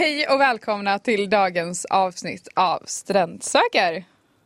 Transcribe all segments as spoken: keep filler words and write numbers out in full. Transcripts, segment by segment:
Hej och välkomna till dagens avsnitt av Studentsöker.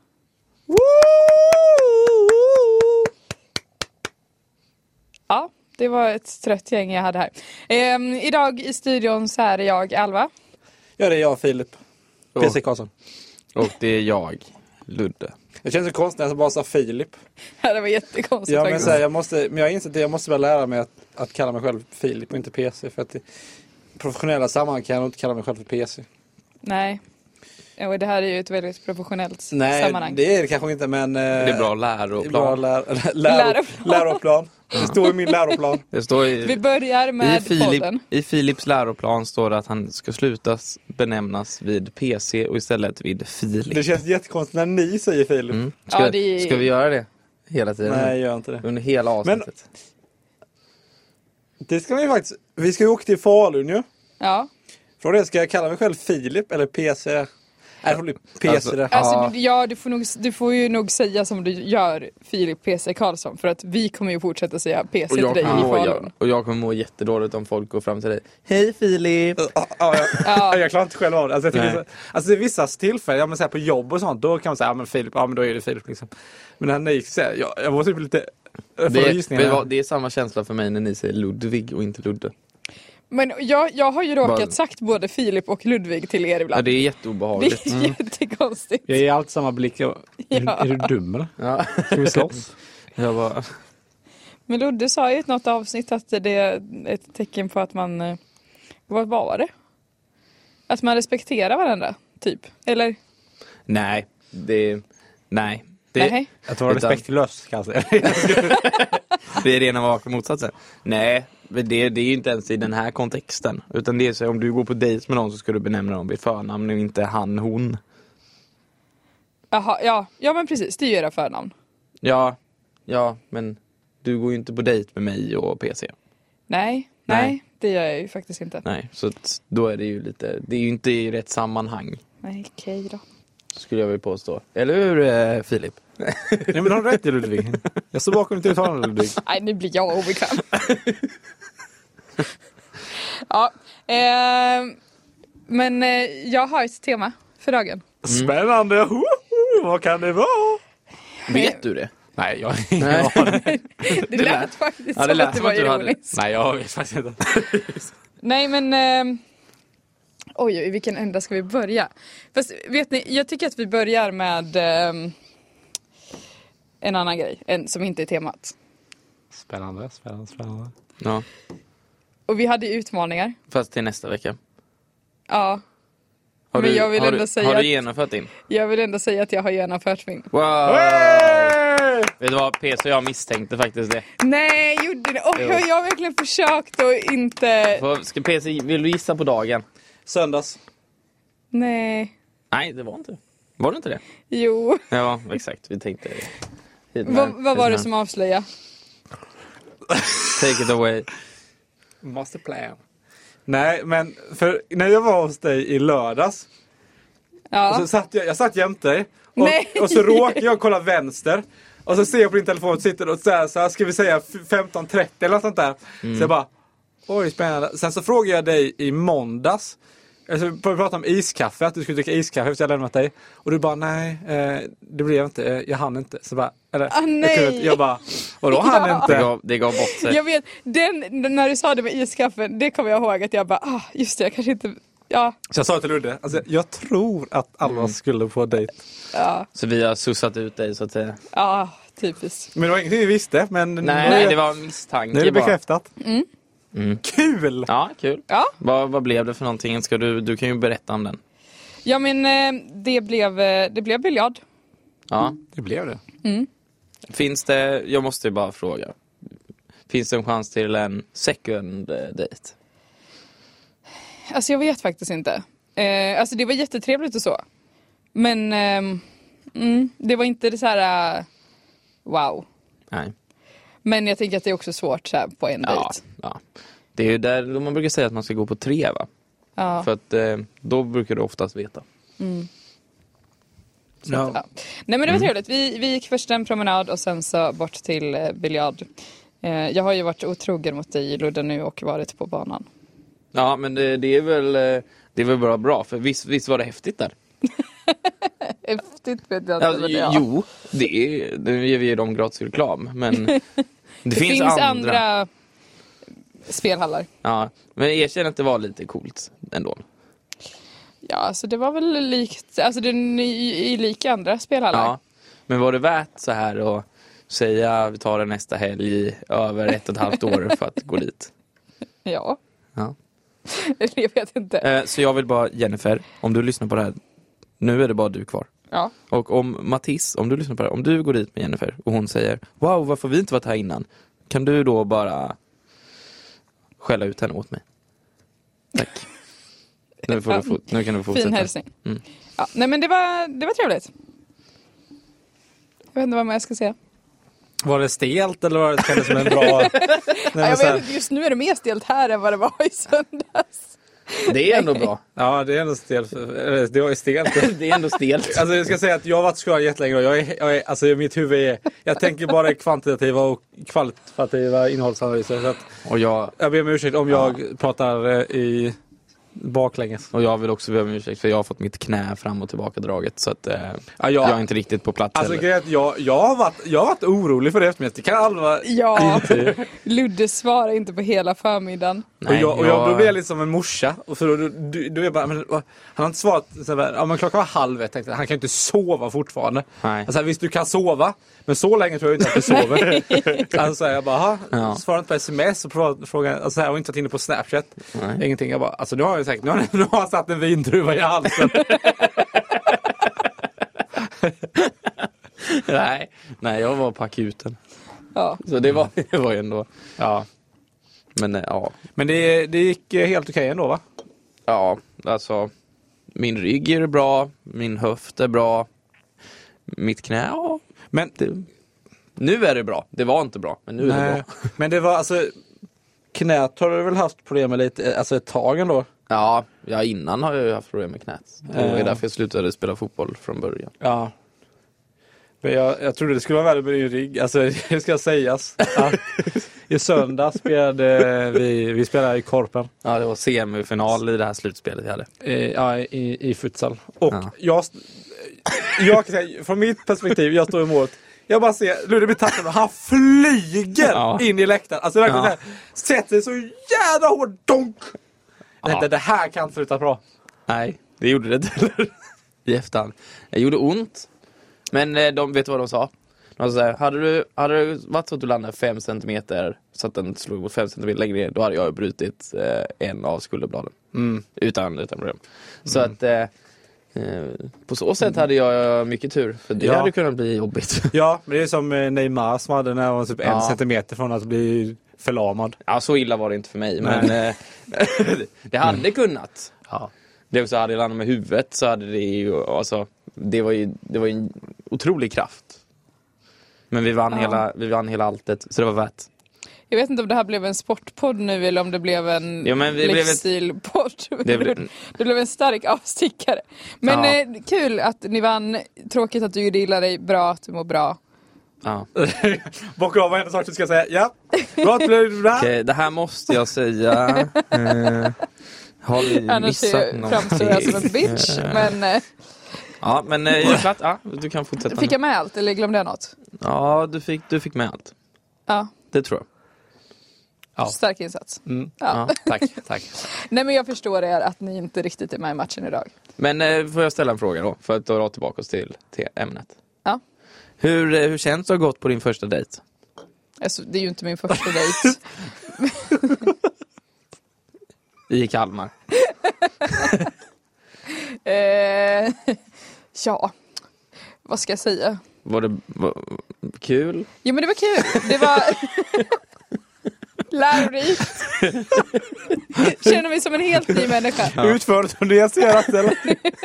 Ja, det var ett trött gäng jag hade här. Ehm, idag i studion så är det jag, Alva. Ja, det är jag, Filip. P C Karlsson. Och det är jag, Ludde. Det känns så konstigt när jag bara sa Filip. Ja, det var jättekonstigt Ja, men, faktiskt. så här, jag måste, men jag har insett att jag måste väl lära mig att, att kalla mig själv Filip och inte P C. För att i professionella sammanhang kan jag inte kalla mig själv för P C. Nej, och det här är ju ett väldigt professionellt Nej, sammanhang. Nej, det är det kanske inte, men... Det är bra läroplan. Bra lär, lär, Läroplan. läroplan. Det står i min läroplan. Det står i, Vi börjar med i, Filip, podden. I Filips läroplan står det att han ska slutas benämnas vid P C och istället vid Filip. Det känns jättekonstigt när ni säger Filip. Mm. Ska, Ja, det är... ska vi göra det hela tiden? Nej, gör inte det. Under hela avsnittet. Det ska vi faktiskt... Vi ska ju åka till Falun ju. Ja. Frågan, ska jag kalla mig själv Filip eller P C? Nej, det blir P C Alltså, det. Alltså, Ja. du, ja, du får, nog, du får ju nog säga som du gör, Filip P C Karlsson. För att vi kommer ju fortsätta säga P C Och till jag, dig i kommer må, Falun. jag, och jag kommer må jättedåligt om folk går fram till dig. Hej Filip! Ja, ja, ja. Ja. Jag klarar inte själv av det. Alltså, jag tycker Nej. så, alltså det är vissa tillfällen, ja, men så här på jobb och sånt, då kan man säga, ja men Filip, ja men då är det Filip liksom. Men när ni säger, jag, jag var typ lite... Det är, Det, vad, det är samma känsla för mig när ni säger Ludvig och inte Ludde. Men jag, jag har ju råkat Bara- sagt både Filip och Ludvig till er Ja, ibland. det är det jätteobehagligt. är jättekonstigt. jag ger alltid samma blick. Jag, är, Ja. du, är du dum eller? Ja. Ska vi slåss? Jag bara, Men Ludde sa ju i något avsnitt att det är ett tecken på att man... eh, Vad var det? Att man respekterar varandra, typ. Eller? nej, det nej. Det, Nej. Jag tror Utan- respektlöst kanske. det är rena raka motsatsen. Nej, men det, det är ju inte ens i den här kontexten. Utan det är så om du går på dejt med någon så ska du benämna dem vid förnamn och inte han, hon. Jaha, ja. Ja, men precis. Det är ju era förnamn. Ja, ja, men du går ju inte på dejt med mig och P C. Nej, nej, Nej. det gör jag ju faktiskt inte. Nej, så att då är det ju lite, det är ju inte i rätt sammanhang. Nej, okej då. Skulle jag vilja påstå. Eller hur, eh, Filip? Nej, men har du rätt i Ludvig? Jag står bakom ditt uttalande, Ludvig. Nej, nu blir jag obekväm. Ja, eh, men eh, jag har ett tema för dagen. Spännande! Ho, ho, vad kan det vara? Vet du det? Nej, jag har ingen Nej. aning. Det lät faktiskt Ja, det som lät att det som var att du hade- ironiskt. Nej, jag vet faktiskt inte. Nej, men... Eh, oj, i vilken ända ska vi börja? Fast vet ni, jag tycker att vi börjar med eh, en annan grej en, som inte är temat. Spännande, spännande, spännande. Ja, Och vi hade ju utmaningar. fast till nästa vecka. Ja, Har Men du, jag vill har ändå du, säga Har att- du genomfört din? jag vill ändå säga att jag har genomfört min. Wow! Hey! Vet du vad, P C och jag misstänkte faktiskt det. Nej, gjorde det. Oh, Jo. jag har verkligen försökt och inte... Vad ska P C, vill du gissa på dagen? Söndags. Nej, Nej, det var inte. Var det inte det? jo. Ja, exakt. Vi tänkte... hit med- Vad, vad var det hit med. som avslöjade? Take it away. Master plan. Nej, men för när jag var hos dig i lördags Ja. och så satt jag, jag satt jämte dig och, Nej. och så råkade jag kolla vänster och så ser jag på din telefon och sitter och så här, så här ska vi säga femton trettio eller något sånt där. Så jag bara, oj spännande. Sen så frågade jag dig i måndags, alltså, vi pratade om iskaffe, att du skulle dricka iskaffe efter jag lämnat dig. Och du bara, nej, eh, det blev inte, eh, jag hann inte. Så bara, eller, Ah, nej. Jag, kunde inte. Jag bara, vadå hann Ja. inte? Det gav, det gav bort sig. Jag vet, den, när du sa det med iskaffen, det kommer jag ihåg att jag bara, ah, just det, jag kanske inte, ja, Så jag sa till Ludde, alltså, jag tror att alla skulle på dejt. ja, Så vi har sussat ut dig så att säga. ja, typiskt. Men det var ingenting vi visste, men Nej, nu, är- det var en misstanke nu är det bara. bekräftat. Mm. Kul! Ja, kul. Ja, Vad, vad blev det för någonting? Ska du, du kan ju berätta om den. ja men eh, det blev, eh, det blev biljard. Ja. Det blev det. Finns det, jag måste ju bara fråga. Finns det en chans till en second eh, date? Alltså jag vet faktiskt inte. Eh, alltså det var jättetrevligt och så. Men ehm, mm, det var inte det så här, uh, wow. Nej. Men jag tänker att det är också svårt så här, på en Ja, dejt. ja. Det är ju där man brukar säga att man ska gå på tre, va? Ja. För att eh, då brukar du oftast veta. Så att, ja. Nej men det var trevligt. Vi, vi gick först en promenad och sen så bort till eh, biljard. Eh, jag har ju varit otrogen mot dig, Ludde, nu och varit på banan. Ja, men det, det är väl... eh, Det var bara bra, för visst, visst var det häftigt där. Häftigt vet jag inte. Alltså, men ja. Jo, det är, nu ger vi ju dem gratis reklam, men det, Det finns, finns andra. andra spelhallar. Ja, men erkänn att det var lite coolt ändå. Ja, alltså det var väl likt, alltså det är i, i lika andra spelhallar. Ja, men var det värt så här att säga vi tar det nästa helg i över ett och ett halvt år för att gå dit? Ja. Ja. Jag vet inte. Eh, så jag vill bara, Jennifer, om du lyssnar på det här, nu är det bara du kvar. Ja. Och om Mattis, om du lyssnar på det här, om du går dit med Jennifer och hon säger wow, varför har vi inte varit här innan? Kan du då bara skälla ut henne åt mig? Tack. Nu, får du få, nu kan du fortsätta. Fin hälsning. Mm. Ja, nej men det var, det var trevligt. Jag vet inte vad mer jag ska säga. Var det stelt eller var det kändes som en bra... Nej, Ja, jag så här- vet inte, just nu är det mer stelt här än vad det var i söndags. Det är ändå bra. Ja, det är ändå stelt. Eller, det var ju stelt. Det är ändå stelt. Alltså jag ska säga att jag har varit skolan jättelänge och jag är, jag är, alltså mitt huvud är, jag tänker bara i kvantitativa och kvalitativa innehållsanalyser. Så att Och jag, jag ber om ursäkt om jag pratar eh, i baklänges. och jag vill också be om ursäkt för jag har fått mitt knä fram och tillbaka draget så att eh, Ja, jag, jag är inte riktigt på plats alltså, heller. grejen är att jag, jag, har varit, jag har varit orolig för det eftermiddagen. Det kan aldrig vara... Ja, Ludde svarar inte på hela förmiddagen. Och jag, och jag, då blir jag lite som en morsa. Och för då, då, då, då är jag bara, men, han har inte svarat så här, ja men klockan var halv ett, tänkte jag. Han kan ju inte sova fortfarande. Nej. Alltså visst du kan sova, men så länge tror jag inte att du sover. Alltså så här, jag bara, Ja. svarar inte på sms och frågar, alltså här, och inte varit inne på Snapchat. Nej. Ingenting, jag bara, alltså nu har jag sagt, nu har, nu har han satt en vindruva i halsen. nej, nej, jag var på akuten. Ja. Så det var, det var ju ändå, Ja. men eh, ja. Men det, det gick eh, helt okej ändå va? Ja, alltså min rygg är bra, min höft är bra, mitt knä, ja. Men, Det, nu är det bra, det var inte bra, men nu är det nej, bra. men det var alltså, knät har du väl haft problem med lite, alltså ett tag ändå? Ja, ja, innan har jag ju haft problem med knät. Det var ju Ja. därför jag slutade spela fotboll från början. Ja. Men jag, jag trodde det skulle vara värre med din rygg. Alltså det ska sägas. Ja. I söndag spelade vi, vi spelade i Korpen. Ja, det var semifinal i det här slutspelet jag hade. Eh, ja, i, i futsal. Och Ja. jag, jag kan säga, från mitt perspektiv, jag står i målet. Jag bara ser, Ludde blir tackad och han flyger Ja. in i läktaren. Alltså verkligen Ja. så här, sätter sig så jävla hårt, donk. Jag tänkte, Ja. det här kan inte sluta bra. Nej, det gjorde det inte heller. I efterhand. Det gjorde ont. Men eh, de vet vad de sa. De sa så här, hade du, hade det varit så att du landade fem centimeter så att den slog mot fem centimeter längre ner, då hade jag brutit eh, en av skulderbladen. Mm. Utan, utan problem. Så att eh, eh, på så sätt hade jag mycket tur. För det Ja. hade kunnat bli jobbigt. Ja, men det är som eh, Neymar som hade när han var typ en Ja. centimeter från att bli förlamad. Ja, så illa var det inte för mig. Nej. Men eh, det hade kunnat. Ja. Det också hade jag landat med huvudet så hade det ju, alltså, det var ju, det var ju en otrolig kraft. Men vi vann, Ja. hela, vi vann hela alltet, så det var värt. Jag vet inte om det här blev en sportpodd nu eller om det blev en Jo, men vi blev ett- livsstilpodd. Det Det, blev- det blev en stark avstickare. Men Ja. eh, kul att ni vann. Tråkigt att du gillar dig. Bra att du mår bra. Ja. Bocka av varenda sak du ska säga. Ja, bra att du bra. Okej, det här måste jag säga. Eh, har vi Annars missat är- framstår jag som en bitch. Eh, Men eh, Ja, men eh, jag klart, ja, du kan fortsätta. fick jag med allt eller glömde jag något? Ja, du fick, du fick med allt. Ja, Det tror jag. Ja. stark insats. Mm. Ja. Ja, tack, tack. Nej men jag förstår er att ni inte riktigt är med i matchen idag. Men eh, får jag ställa en fråga då, för att dra tillbaka oss till, till ämnet. Ja. Hur, eh, hur känns det att ha gått på din första dejt? Alltså, det är ju inte min första dejt. I Kalmar. eh, ja, vad ska jag säga? Var det var, kul? Jo men det var kul. Det var lärorikt. Känner mig som en helt ny människa. Ja. Utförligt som det ser att eller?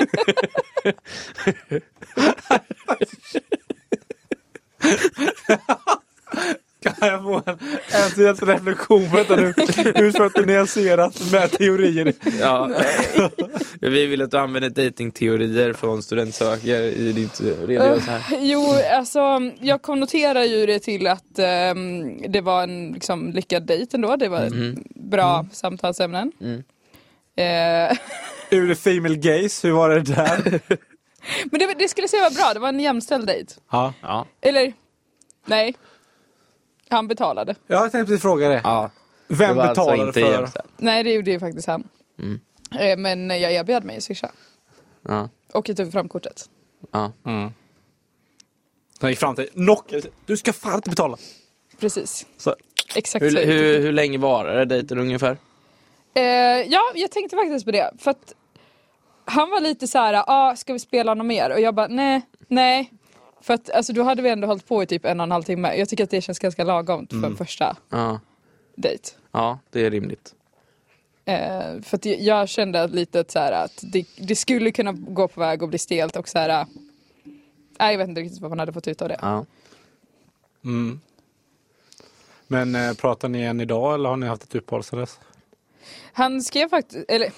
Kan jag få en, en till reflektion på detta nu? Utförligt och nyanserat med teorier. Ja. Vi vill att du använder datingteorier från studentsöker i ditt redogörelse här. Jo, alltså jag konnoterar ju det till att um, det var en liksom, lyckad dejt ändå. Det var Mhm. bra samtalsämnen. Mm. Eh, Ur the female gaze, hur var det där? men det, det skulle säga var bra, det var en jämställd dejt. Ja. Ja. Eller, nej. Han betalade. Jag tänkte fråga det. Ja. Vem Det var alltså betalade inte för? jämställt. Nej, det gjorde ju faktiskt han. Mm. Eh, men jag erbjöd mig att swisha. Ja. Och jag tog fram kortet. Ja. Mm. Han gick fram till knock. Du ska fan inte betala. Precis. Så. Exakt Hur, så. hur, hur länge var det dejten ungefär? Eh, ja, jag tänkte faktiskt på det. För att han var lite så här, ah, ska vi spela något mer? Och jag bara, nej, nej. För att alltså, då hade vi ändå hållit på i typ en och en halv timme. Jag tycker att det känns ganska lagomt för Mm. en första Ja. dejt. Ja, det är rimligt. Eh, för att jag kände lite att, så här, att det, det skulle kunna gå på väg och bli stelt och så här. Nej, jag vet inte riktigt vad man hade fått ut av det. Ja. Mm. Men eh, pratar ni än idag eller har ni haft ett uppehåll sedan dess? Han skrev faktiskt, eller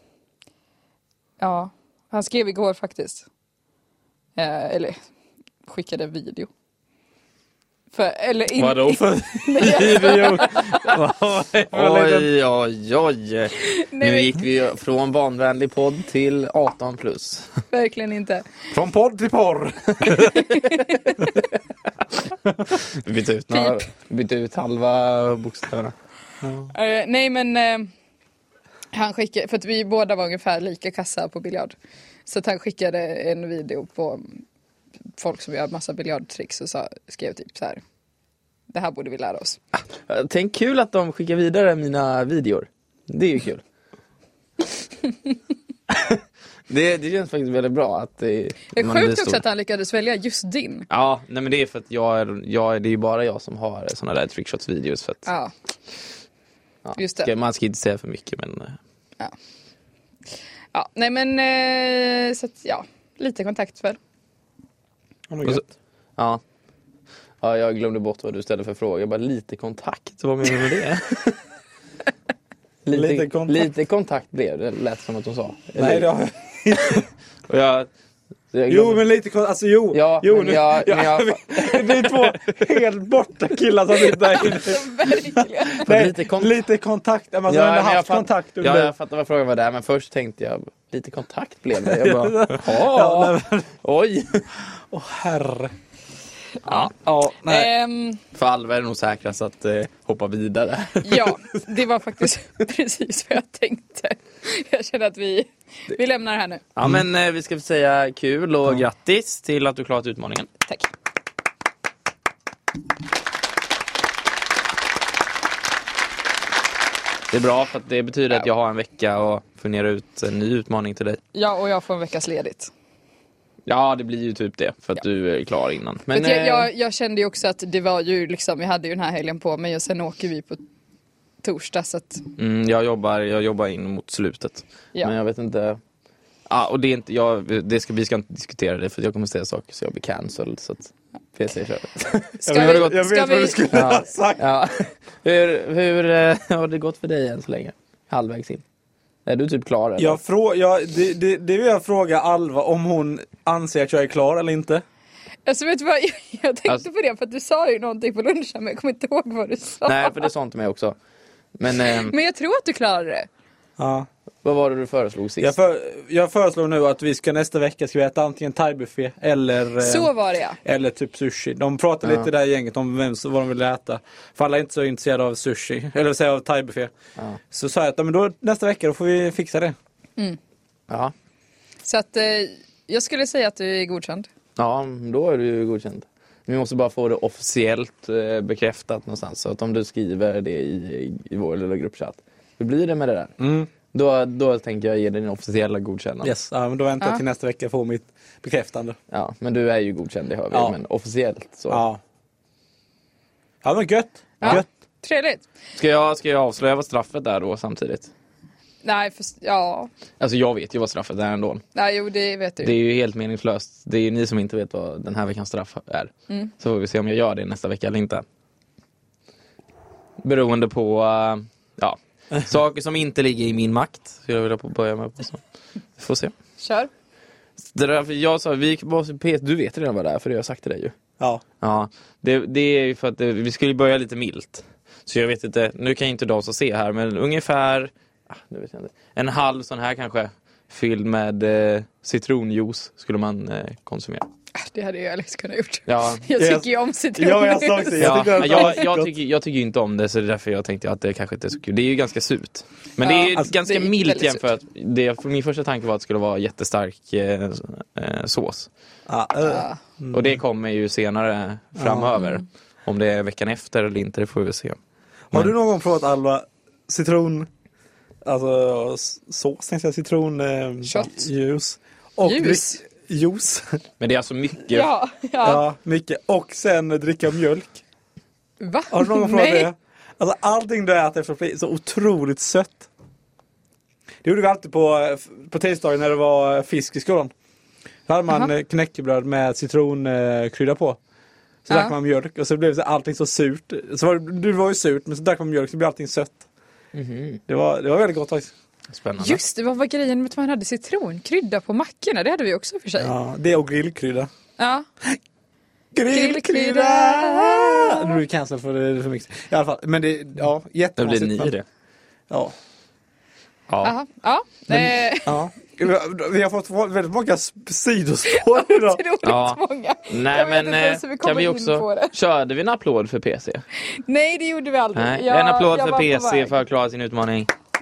ja, han skrev igår faktiskt. Eh, eller skickade en video. För, eller in, Vadå för Nej, video? Oj, oj, oj. Nu men- gick vi från barnvänlig podd till arton plus. verkligen inte. Från podd till porr. Vi bytte ut, några, bytte ut halva bokstäverna. Eh, nej men eh, han skickade, för att vi båda var ungefär lika kassa på biljard. Så att han skickade en video på folk som gör massa biljardtricks och sa, skrev typ så här: det här borde vi lära oss. Tänk kul att de skickar vidare mina videor. Det är ju kul. det, det känns faktiskt väldigt bra att det, Det är man blir sjukt också stor. att han lyckades välja just din. Ja, nej men det är för att jag är, jag är, det är ju bara jag som har såna där trickshots videos för att, Ja, ja, just det. ska- man ska inte säga för mycket men eh, ja nej men eh, så att ja, lite kontakt väl. Oh Och så- ja. Ja, jag glömde bort vad du ställde för fråga. Jag bara, lite kontakt, vad menar du med det? lite, Lite lite, kontakt. kontakt. lite kontakt blev det, lät som att de sa. Nej, det har Och jag, så jag Jo, glömde- men lite kon- alltså jo. Ja, jo men nu, jag- ja, men jag- det är två helt borta killar som sitter där inne. Verkligen. Nej, lite kont- lite kontakt. Man har Ja, ändå men jag haft fatt- kontakt Ja, under. jag fattar vad frågan var där, men först tänkte jag, lite kontakt blev det. Jag bara, Ja, ja, nej, oj. Åh herre. Ja, Ja, nej. Ehm, för Alva är det nog säkrast att eh, hoppa vidare. ja, det var faktiskt precis vad jag tänkte. Jag känner att vi, vi lämnar det här nu. Ja, men eh, vi ska säga kul och grattis till att du klarat utmaningen. Tack. Det är bra för att det betyder att jag har en vecka och fundera ut en ny utmaning till dig. Ja, och jag får en veckas ledigt. Ja, det blir ju typ det för att du är klar innan. Men Men jag, eh, jag, jag kände ju också att det var ju liksom, jag hade ju den här helgen på mig och sen åker vi på torsdag så att, mm, jag jobbar jag jobbar in mot slutet. ja. Men jag vet inte. Ja, och det är inte jag det ska vi ska inte diskutera det för jag kommer säga saker så jag blir cancelled så att P C kör. Ska jag vi, vet, jag ska vet vad vi, du skulle Ja. ha sagt. Ja. Hur hur eh, har det gått för dig än så länge? Halvvägs in. Är du typ klar eller? Jag frå, jag, det, det, det vill jag fråga Alva om hon anser att jag är klar eller inte. alltså vet du vad, jag, jag tänkte Alltså- på det för att du sa ju någonting på lunchen men jag kommer inte ihåg vad du sa. Nej, för det sa inte mig också. Men eh, Men jag tror att du klarade det. Ja. vad var det du föreslog sist? Jag, för, jag föreslår nu att vi ska nästa vecka ska vi äta antingen thai-buffé eller, eh, Så var det ja. eller typ sushi. De pratar Ja. lite där i gänget om vem, vad de vill äta. För alla är inte så intresserade av sushi, eller säga av thai-buffé. Ja. Så sa jag att ja, men då, nästa vecka då får vi fixa det. Ja. Så att eh, jag skulle säga att du är godkänd. Ja, då är du ju godkänd. Vi måste bara få det officiellt eh, bekräftat någonstans. Så att om du skriver det i, i vår lilla gruppchatt. Hur blir det med det där? Mm. Då, då tänker jag ge dig din officiella godkännande. Yes, ja, men då väntar jag Ja. till nästa vecka får mitt bekräftande. Ja, men du är ju godkänd, det hör vi. Ja. Men officiellt så. Ja. Ja men gött. Ja. Gött. Trevligt. Ska, jag, ska jag avslöja vad straffet är då samtidigt? Nej, för, ja. Alltså jag vet ju vad straffet är ändå. Nej, jo det vet du. Det är ju helt meningslöst. Det är ju ni som inte vet vad den här veckans straff är. Mm. Så får vi se om jag gör det nästa vecka eller inte. Beroende på uh, ja, saker som inte ligger i min makt. Så jag vill på börja med på så. Vi får se. Kör. Det där, för jag sa, vi måste, du vet redan vad det är för det har jag sagt till dig ju. Ja. Ja, det, det är ju för att det, vi skulle börja lite milt. Så jag vet inte, nu kan inte de som se här, men ungefär nu vet jag inte. En halv sån här kanske fylld med eh, citronjuice skulle man eh, konsumera. Det hade ju Alex kunnat gjort. Ja. Jag tycker ju om citron. Ja, jag sa också. Jag, Ja, tycker jag, jag, tycker, jag tycker inte om det, så det är därför jag tänkte att det kanske inte är så kul. Det är ju ganska surt. Men Ja, det är ju alltså, ganska det är milt väldigt jämfört. Det, min första tanke var att det skulle vara jättestark eh, eh, sås. ja, äh. Ja. Och det kommer ju senare framöver. Mm. Om det är veckan efter eller inte, det får vi se. Har Men- du någon gång provat Alva citron, alltså s- sås, tänkte jag, citron eh, Shot. juice och Ljus. drick, juice. Men det är alltså mycket. Ja, ja. Ja, mycket. Och sen dricka mjölk. Va? Har du någon gång provat Nej. det? Alltså allting du äter efter blir så otroligt sött. Det gjorde vi alltid på, på tisdagen när det var fisk i skolan. Då hade man Aha. eh, knäckebröd med citronkrydda på. Så Ja. drack man mjölk och så blev det allting så surt. Så var det, det var ju surt, men så drack man mjölk så blev allting sött. Mhm. Det var, det var väldigt gott faktiskt. Spännande. Just det, vad var grejen med att man hade citronkrydda på mackorna? Det hade vi också för sig. Ja. Ja, det och grillkrydda. ja. Grillkrydda! Nu är det cancel för det är för mycket. I alla fall, men det, ja, Det jättekonstigt. blir ni men- det. Ja. Ja. Aha. Ja. Men- eh, ja. Vi har fått väldigt många sp- sidospår idag. otroligt Ja. många. Nej, Jag vet men inte ens hur eh, vi kan kommer vi in också... på det. Körde vi en applåd för P C? Nej, det gjorde vi aldrig. Nej. Jag- en applåd jag för var på P C väg. för att klara sin utmaning.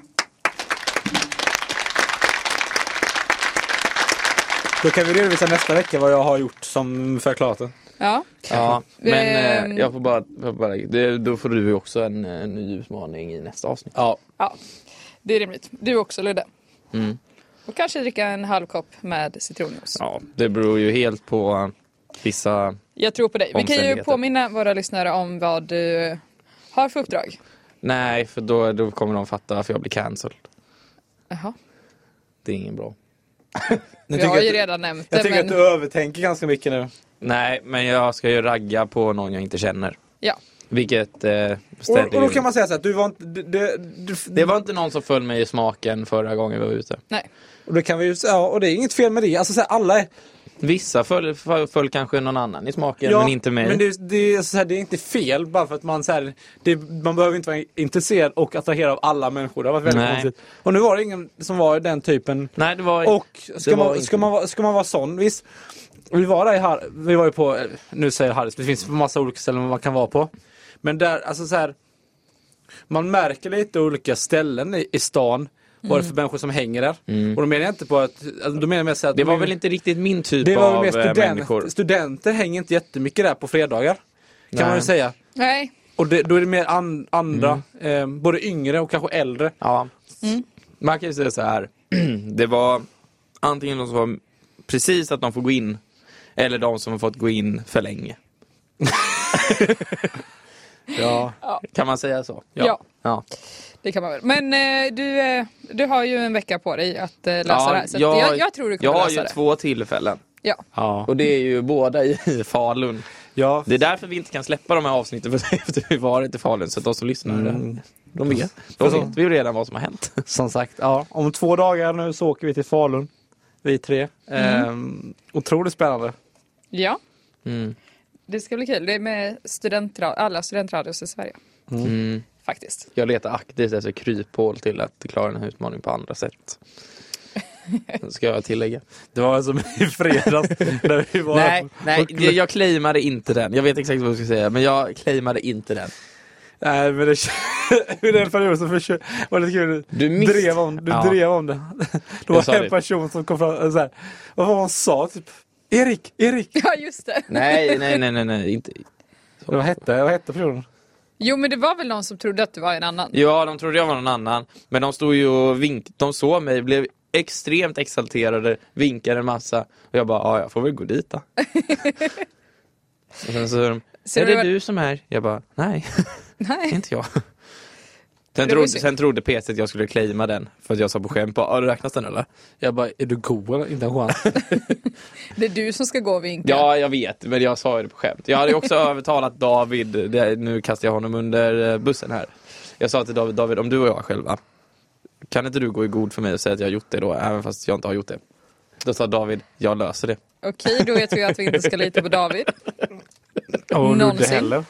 Då kan vi redovisa nästa vecka vad jag har gjort som för att klara det. Ja. Ja, men eh, Ehm. jag får bara... Jag får bara det, då får du också en, en ny utmaning i nästa avsnitt. Ja. ja, det är rimligt. Du också, Ludde. Mm. Och kanske dricka en halv kopp med citronjuice. Ja, det beror ju helt på vissa... Jag tror på dig. Vi kan ju Omständigheter. påminna våra lyssnare om vad du har för uppdrag. Nej, för då, då kommer de fatta varför jag blir cancelled. Jaha. Det är ingen bra. Nu Vi har tycker ju jag att- redan nämnt Jag det, tycker men... att du övertänker ganska mycket nu. Nej, men jag ska ju ragga på någon jag inte känner. Ja. Vilket eh, Och, ställer och då ju- kan man säga så att du var inte... Du, du, du, Det var inte någon som föll mig i smaken förra gången vi var ute. Nej. och det kan vi ju, ja, och det är inget fel med det. Alltså så här, alla är... Vissa föll, föll, föll kanske någon annan i smaken, men inte mig. Men det, det, är så här, det är inte fel bara för att man så här, det, man behöver inte vara intresserad och attraherad av alla människor. Det har varit väldigt Nej. konstigt. Och nu var det ingen som var den typen. Nej, det var... Och ska det var man, inte- ska, man, vara- ska man vara sån, visst. Vi var där i Har- vi var ju på, eh, nu säger Harris, det finns massa olika ställen man kan vara på. Men där, alltså så här, man märker lite olika ställen i, i stan. Vad det är för människor som hänger där. Mm. Och då menar jag inte på att, alltså, då menar jag mer så att Det de var är- väl inte riktigt min typ det var av väl mer eh, student, människor. studenter hänger inte jättemycket där på fredagar. Kan Nej. man ju säga. Nej. Och det, då är det mer an, andra, eh, både yngre och kanske äldre. Ja. Mm. Man kan ju säga så här. Det var antingen de som var precis att de får gå in, eller de som har fått gå in för länge. Ja. Kan man säga så? Ja. Ja. Det kan man väl. Men eh, du, eh, du har ju en vecka på dig att eh, lösa Ja, det här. Så att jag- jag, jag tror du kommer Jag har lösa ju det. två tillfällen. Ja. Ja. Och det är ju båda i Falun. Ja. Det är därför vi inte kan släppa de här avsnitten för efter vi varit i Falun. Så att de som lyssnar, Mm. de vet. De Så- vet vi ju redan vad som har hänt. Som sagt, ja. Om två dagar nu så åker vi till Falun. Vi tre. Ehm, otroligt spännande. Ja, Mm. det ska bli kul. Det är med studentra- alla studentradios i Sverige. Mm. Faktiskt. Jag letar aktivt efter kryphål till att klara den här utmaningen på andra sätt. Ska jag tillägga. Det var som i fredags. När vi var Nej, på- nej på- det- jag claimade inte den. Jag vet exakt vad jag ska säga, men jag claimade inte den. Nej, men det i den perioden så försökte var det lite kul. Du mist- drev om, du Ja. drev om det. Då Jag sa var en det. person som kom fram och så här, vad var hon sa? Typ, Erik, Erik. Ja, just det. Nej, nej, nej, nej, nej inte. Vad hette, vad hette personen? Jo, men det var väl någon som trodde att det var en annan. Ja, de trodde jag var någon annan. Men de stod ju och vink. De såg mig, blev extremt exalterade, vinkade en massa. Och jag bara, ja, jag får väl gå dit då. Och sen så, de, Så är det det var- du som är? Jag bara, nej, det är Nej. inte jag. Sen Det var trodde, ju synd. sen trodde P C att jag skulle claima den. För att jag sa på skämt, bara, ja, räknas den eller? Jag bara, är du god eller? Inte en chans. Det är du som ska gå och vinka. Ja, jag vet, men jag sa ju det på skämt. Jag hade ju också övertalat David, det, nu kastar jag honom under eh, bussen här. Jag sa till David, David, om du och jag själva, kan inte du gå i god för mig och säga att jag har gjort det då, även fast jag inte har gjort det? Då sa David, jag löser det. Okej, då vet vi att vi inte ska lita på David. Och du inte Någonsin. heller.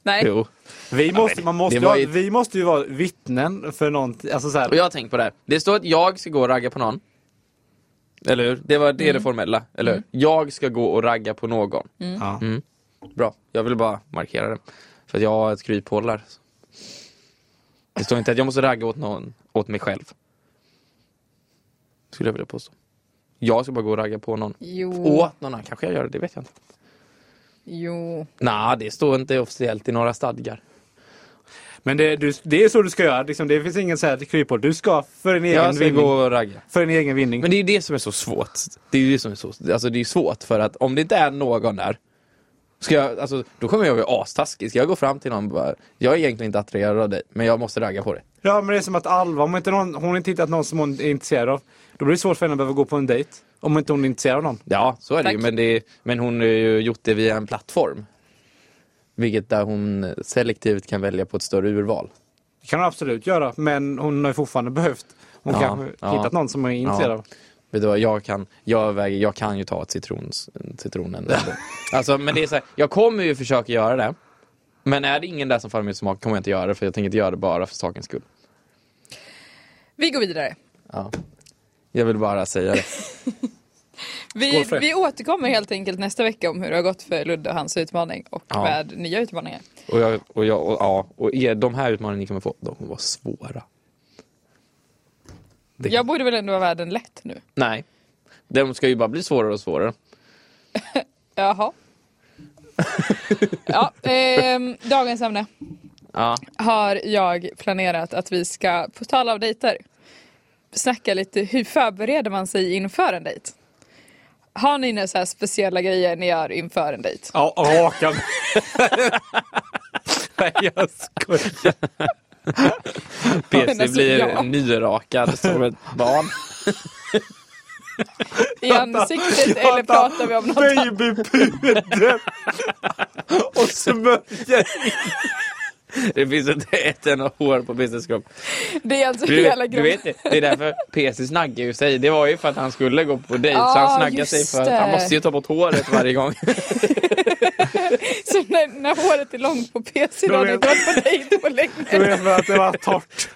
Nej. Jo. Vi måste, man måste, det var ju, ju- vi måste ju vara vittnen för någonting. Alltså så här. Och jag har tänkt på det här. Det står att jag ska gå och ragga på någon. Eller hur? Det var det, Mm. det formella, eller hur? Jag ska gå och ragga på någon. Ja. Mm. Bra, jag vill bara markera det. För att jag har ett kryphål där. Det står inte att jag måste ragga åt någon, åt mig själv. Skulle jag vilja påstå. Jag ska bara gå och ragga på någon. Jo. Åt någon annan, kanske jag gör det, det vet jag inte. Jo. Nej, det står inte officiellt i några stadgar. Men det, du, det är så du ska göra. Liksom, det finns ingen så här kryphål. Du ska för en egen Jag ska vinning. gå och ragga. För en egen vinning. Men det är ju det som är så svårt. Det är ju det som är så, alltså det är svårt för att om det inte är någon där, ska jag, alltså, då kommer jag vara astaskig. Ska jag gå fram till någon och bara, jag är egentligen inte attraherad av dig, men jag måste ragga på dig. Ja, men det är som att Alva, om inte någon, hon inte hittat någon som hon är intresserad av, då blir det svårt för henne att behöva gå på en dejt. Om inte hon är intresserad av någon. Ja, så är det Tack. ju, men, det är, men hon har ju gjort det via en plattform. Vilket där hon selektivt kan välja på ett större urval. Det kan hon absolut göra, men hon har ju fortfarande behövt. Hon Ja, kanske ja. hittat någon som är intresserad av. Vet du vad, jag kan, jag, väger, jag kan ju ta ett citrons, citronen. Alltså, men det är så här, jag kommer ju försöka göra det. Men är det ingen där som faller mig i smak kommer jag inte göra det, för jag tänker inte göra det bara för sakens skull. Vi går vidare. Ja. Jag vill bara säga det. Vi, Skål för det. vi återkommer helt enkelt nästa vecka om hur det har gått för Ludde och hans utmaning. Och Ja. med nya utmaningar. Och, jag, och, jag, och, ja, och er, de här utmaningarna ni kommer få, de kommer vara svåra. Det- Jag borde väl ändå vara världen lätt nu. Nej. De ska ju bara bli svårare och svårare. Jaha. Ja, ehm, dagens ämne Ja. har jag planerat att vi ska, på tal av dejter, snacka lite hur förbereder man sig inför en dejt. Har ni några så här speciella grejer ni gör inför en dejt? Ja, rakan. Nej, jag skojar. P Men C alltså, blir ja. nyrakad som ett barn. I ansiktet eller pratar vi om något annat? Babypuder. Och smörjer. Det finns inte ett enda hår på P C:s kropp. Det är alltså Du, hela du vet det, det är därför P C snaggar ju sig. Det var ju för att han skulle gå på dejt. Ah, så han snaggar just sig för att det. han måste ju ta bort håret varje gång. Så när, när håret är långt på P C då Jag hade jag vet. varit på dejt på Du länge. vet väl att det var torrt.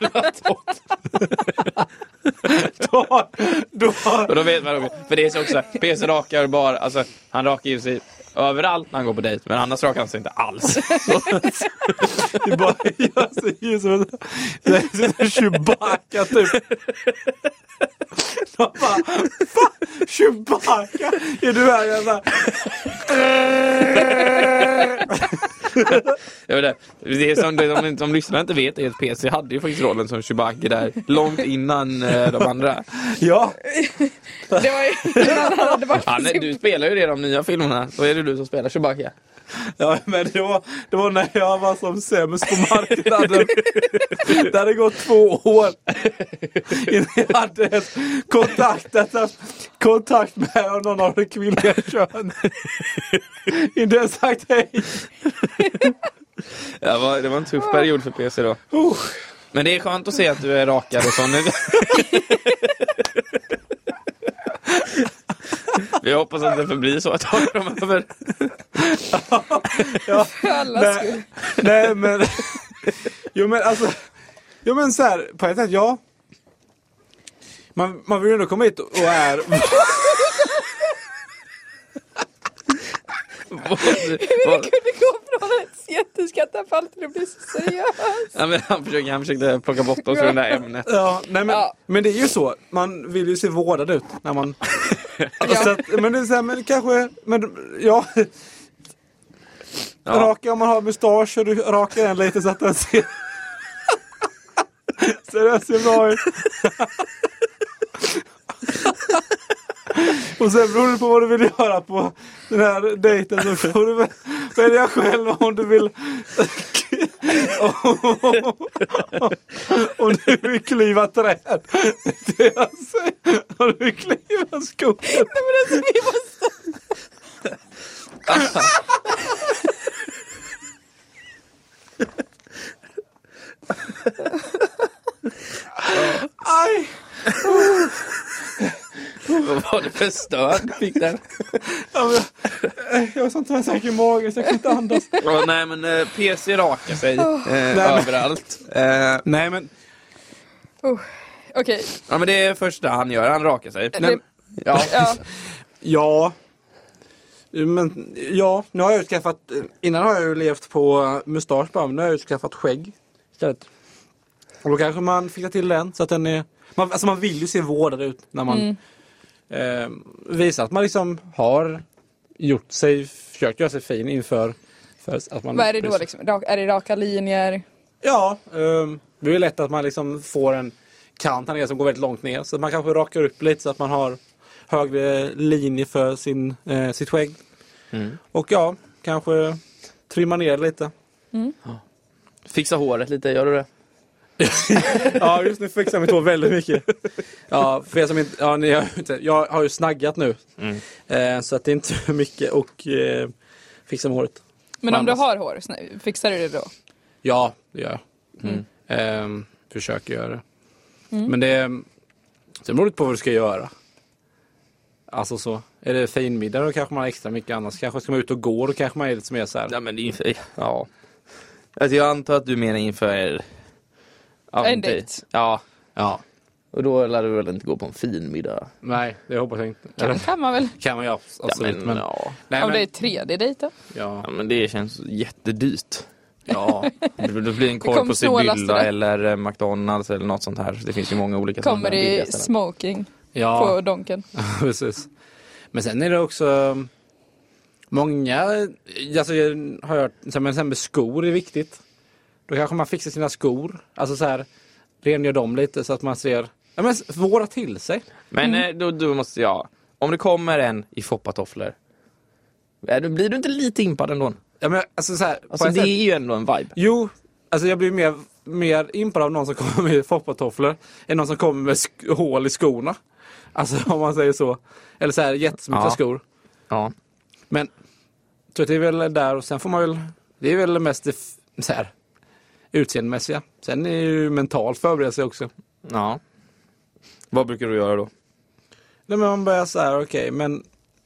då, då, Och då vet man, för det är så också, P C rakar bara, alltså han rakar ju sig överallt när han går på dejt, men annars rakar han sig inte alls. det bara, jag ser ju som en, det är som en Chewbacca typ. De bara, fan, Chewbacca? Är du här? Jag bara, Jag vet det, det är som de, de lyssnare inte vet är att P C hade ju faktiskt rollen som Chewbacca där långt innan eh, de andra. ja. Det var ju innan han hade varit Ja, nej, du spelar ju det i de nya filmerna. Då är det du som spelar Chewbacca. Ja, men det var, det var när jag var som sämst på marknaden. Det hade gått två år innan jag hade ett kontakt, ett kontakt med någon av det kvinnliga kön. Inte jag sagt hej. Ja, det var, det var en tuff period för P C då. Uh. Men det är skönt att se att du är rakad och sån. Vi hoppas att det förblir så ett tag framöver. Ja, för alla skull. nej, nej, men jo men alltså jo men så här, på ett sätt, ja. Man, man vill ju ändå komma hit och är Hur det kunde gå från ett jätteskattanfall till att bli så seriös. Ja, men han, försökte, han försökte plocka bort oss ur det där ämnet. ja, nej men, Ja. men det är ju så. Man vill ju se vårdad ut när man Ja. så att, men det är så här, men kanske men ja. Ja. Raka om man har mustasch och du rakar den lite så att den ser så det ser bra ut. Och sen beror det på vad du vill göra på den här dejten, så får du välja själv om du vill om du vill kliva träd. Det är jag säger. Om du vill kliva skogen. Nej, men alltså, vi måste... Aj! Vad var det för stöd du fick där? Ja, men, jag har sånt tvärsäker i magen så jag kan inte andas. Ja, nej men eh, P C rakar sig eh, överallt. Eh, Nej men, Oh. Okej. ja men det är första han gör, han rakar sig. Det- Ja. Ja. ja. Men ja, nu har jag utskaffat, innan har jag ju levt på mustasch bara, men nu har jag utskaffat skägg istället. Och då kanske man fixar till den så att den är, man, alltså man vill ju se vårdad ut när man Mm. eh, visar att man liksom har gjort sig, försökt göra sig fin inför för att man... Vad är det då liksom? Rak, är det raka linjer? Ja, um, det är lätt att man liksom får en kant här nere som går väldigt långt ner. Så att man kanske rakar upp lite så att man har högre linje för sin, eh, sitt skägg. Mm. Och ja, kanske trimma ner lite. Fixa håret lite, gör du det? Ja, just nu fixar mitt hår väldigt mycket. Ja, för er som inte... Ja, ni har, inte jag har ju snaggat nu. Mm. Eh, så att det är inte mycket och eh, fixa med håret. Men om du Annars- har hår, snä- fixar du det då? Ja, det gör jag. Mm. Ehm, försöker göra det. Men det, det beror lite på vad du ska göra. Alltså så. Är det finmiddag då kanske man har extra mycket annars. Kanske ska man ut och gå då kanske man är lite mer så här. Ja men det är inför, ja. Alltså jag antar att du menar inför... Ja, En dejt. Ja, Ja. och då lär du väl inte gå på en fin middag? Nej, det hoppas jag inte. Kan, Eller, kan man väl? kan man ja, Ja, absolut. men, men, ja. nej, Om men, det är tredje dejt då? ja. ja, men det känns jättedyrt. Ja. Det det blir en korv kommer på snålaste Sibylla det. eller eh, McDonalds eller något sånt här. Det finns ju många olika Kommer sådana i billiga ställen. smoking Ja. på Donken. Precis. Men sen är det också um, många, alltså jag har hört, så här, men sen med skor är viktigt. Då kanske man fixar sina skor, alltså så här, rengör dem lite så att man ser, ja men våra till sig. Men eh, då, då måste jag, om det kommer en i foppatofflor, eh, då blir du inte lite impad ändå? Ja men alltså så här, på Alltså ett det sätt- är ju ändå en vibe. Jo, alltså jag blir mer, mer impad av någon som kommer med foppatofflor än någon som kommer med sk- hål i skorna. Alltså om man säger så. Eller så här jättesmutsa Ja. skor. Ja. Men så det är väl där och sen får man väl, det är väl mest det f- så här utseendemässiga. Sen är ju mentalt förberedelse också. Ja. Vad brukar du göra då? Nej, men man börjar så här, okej, men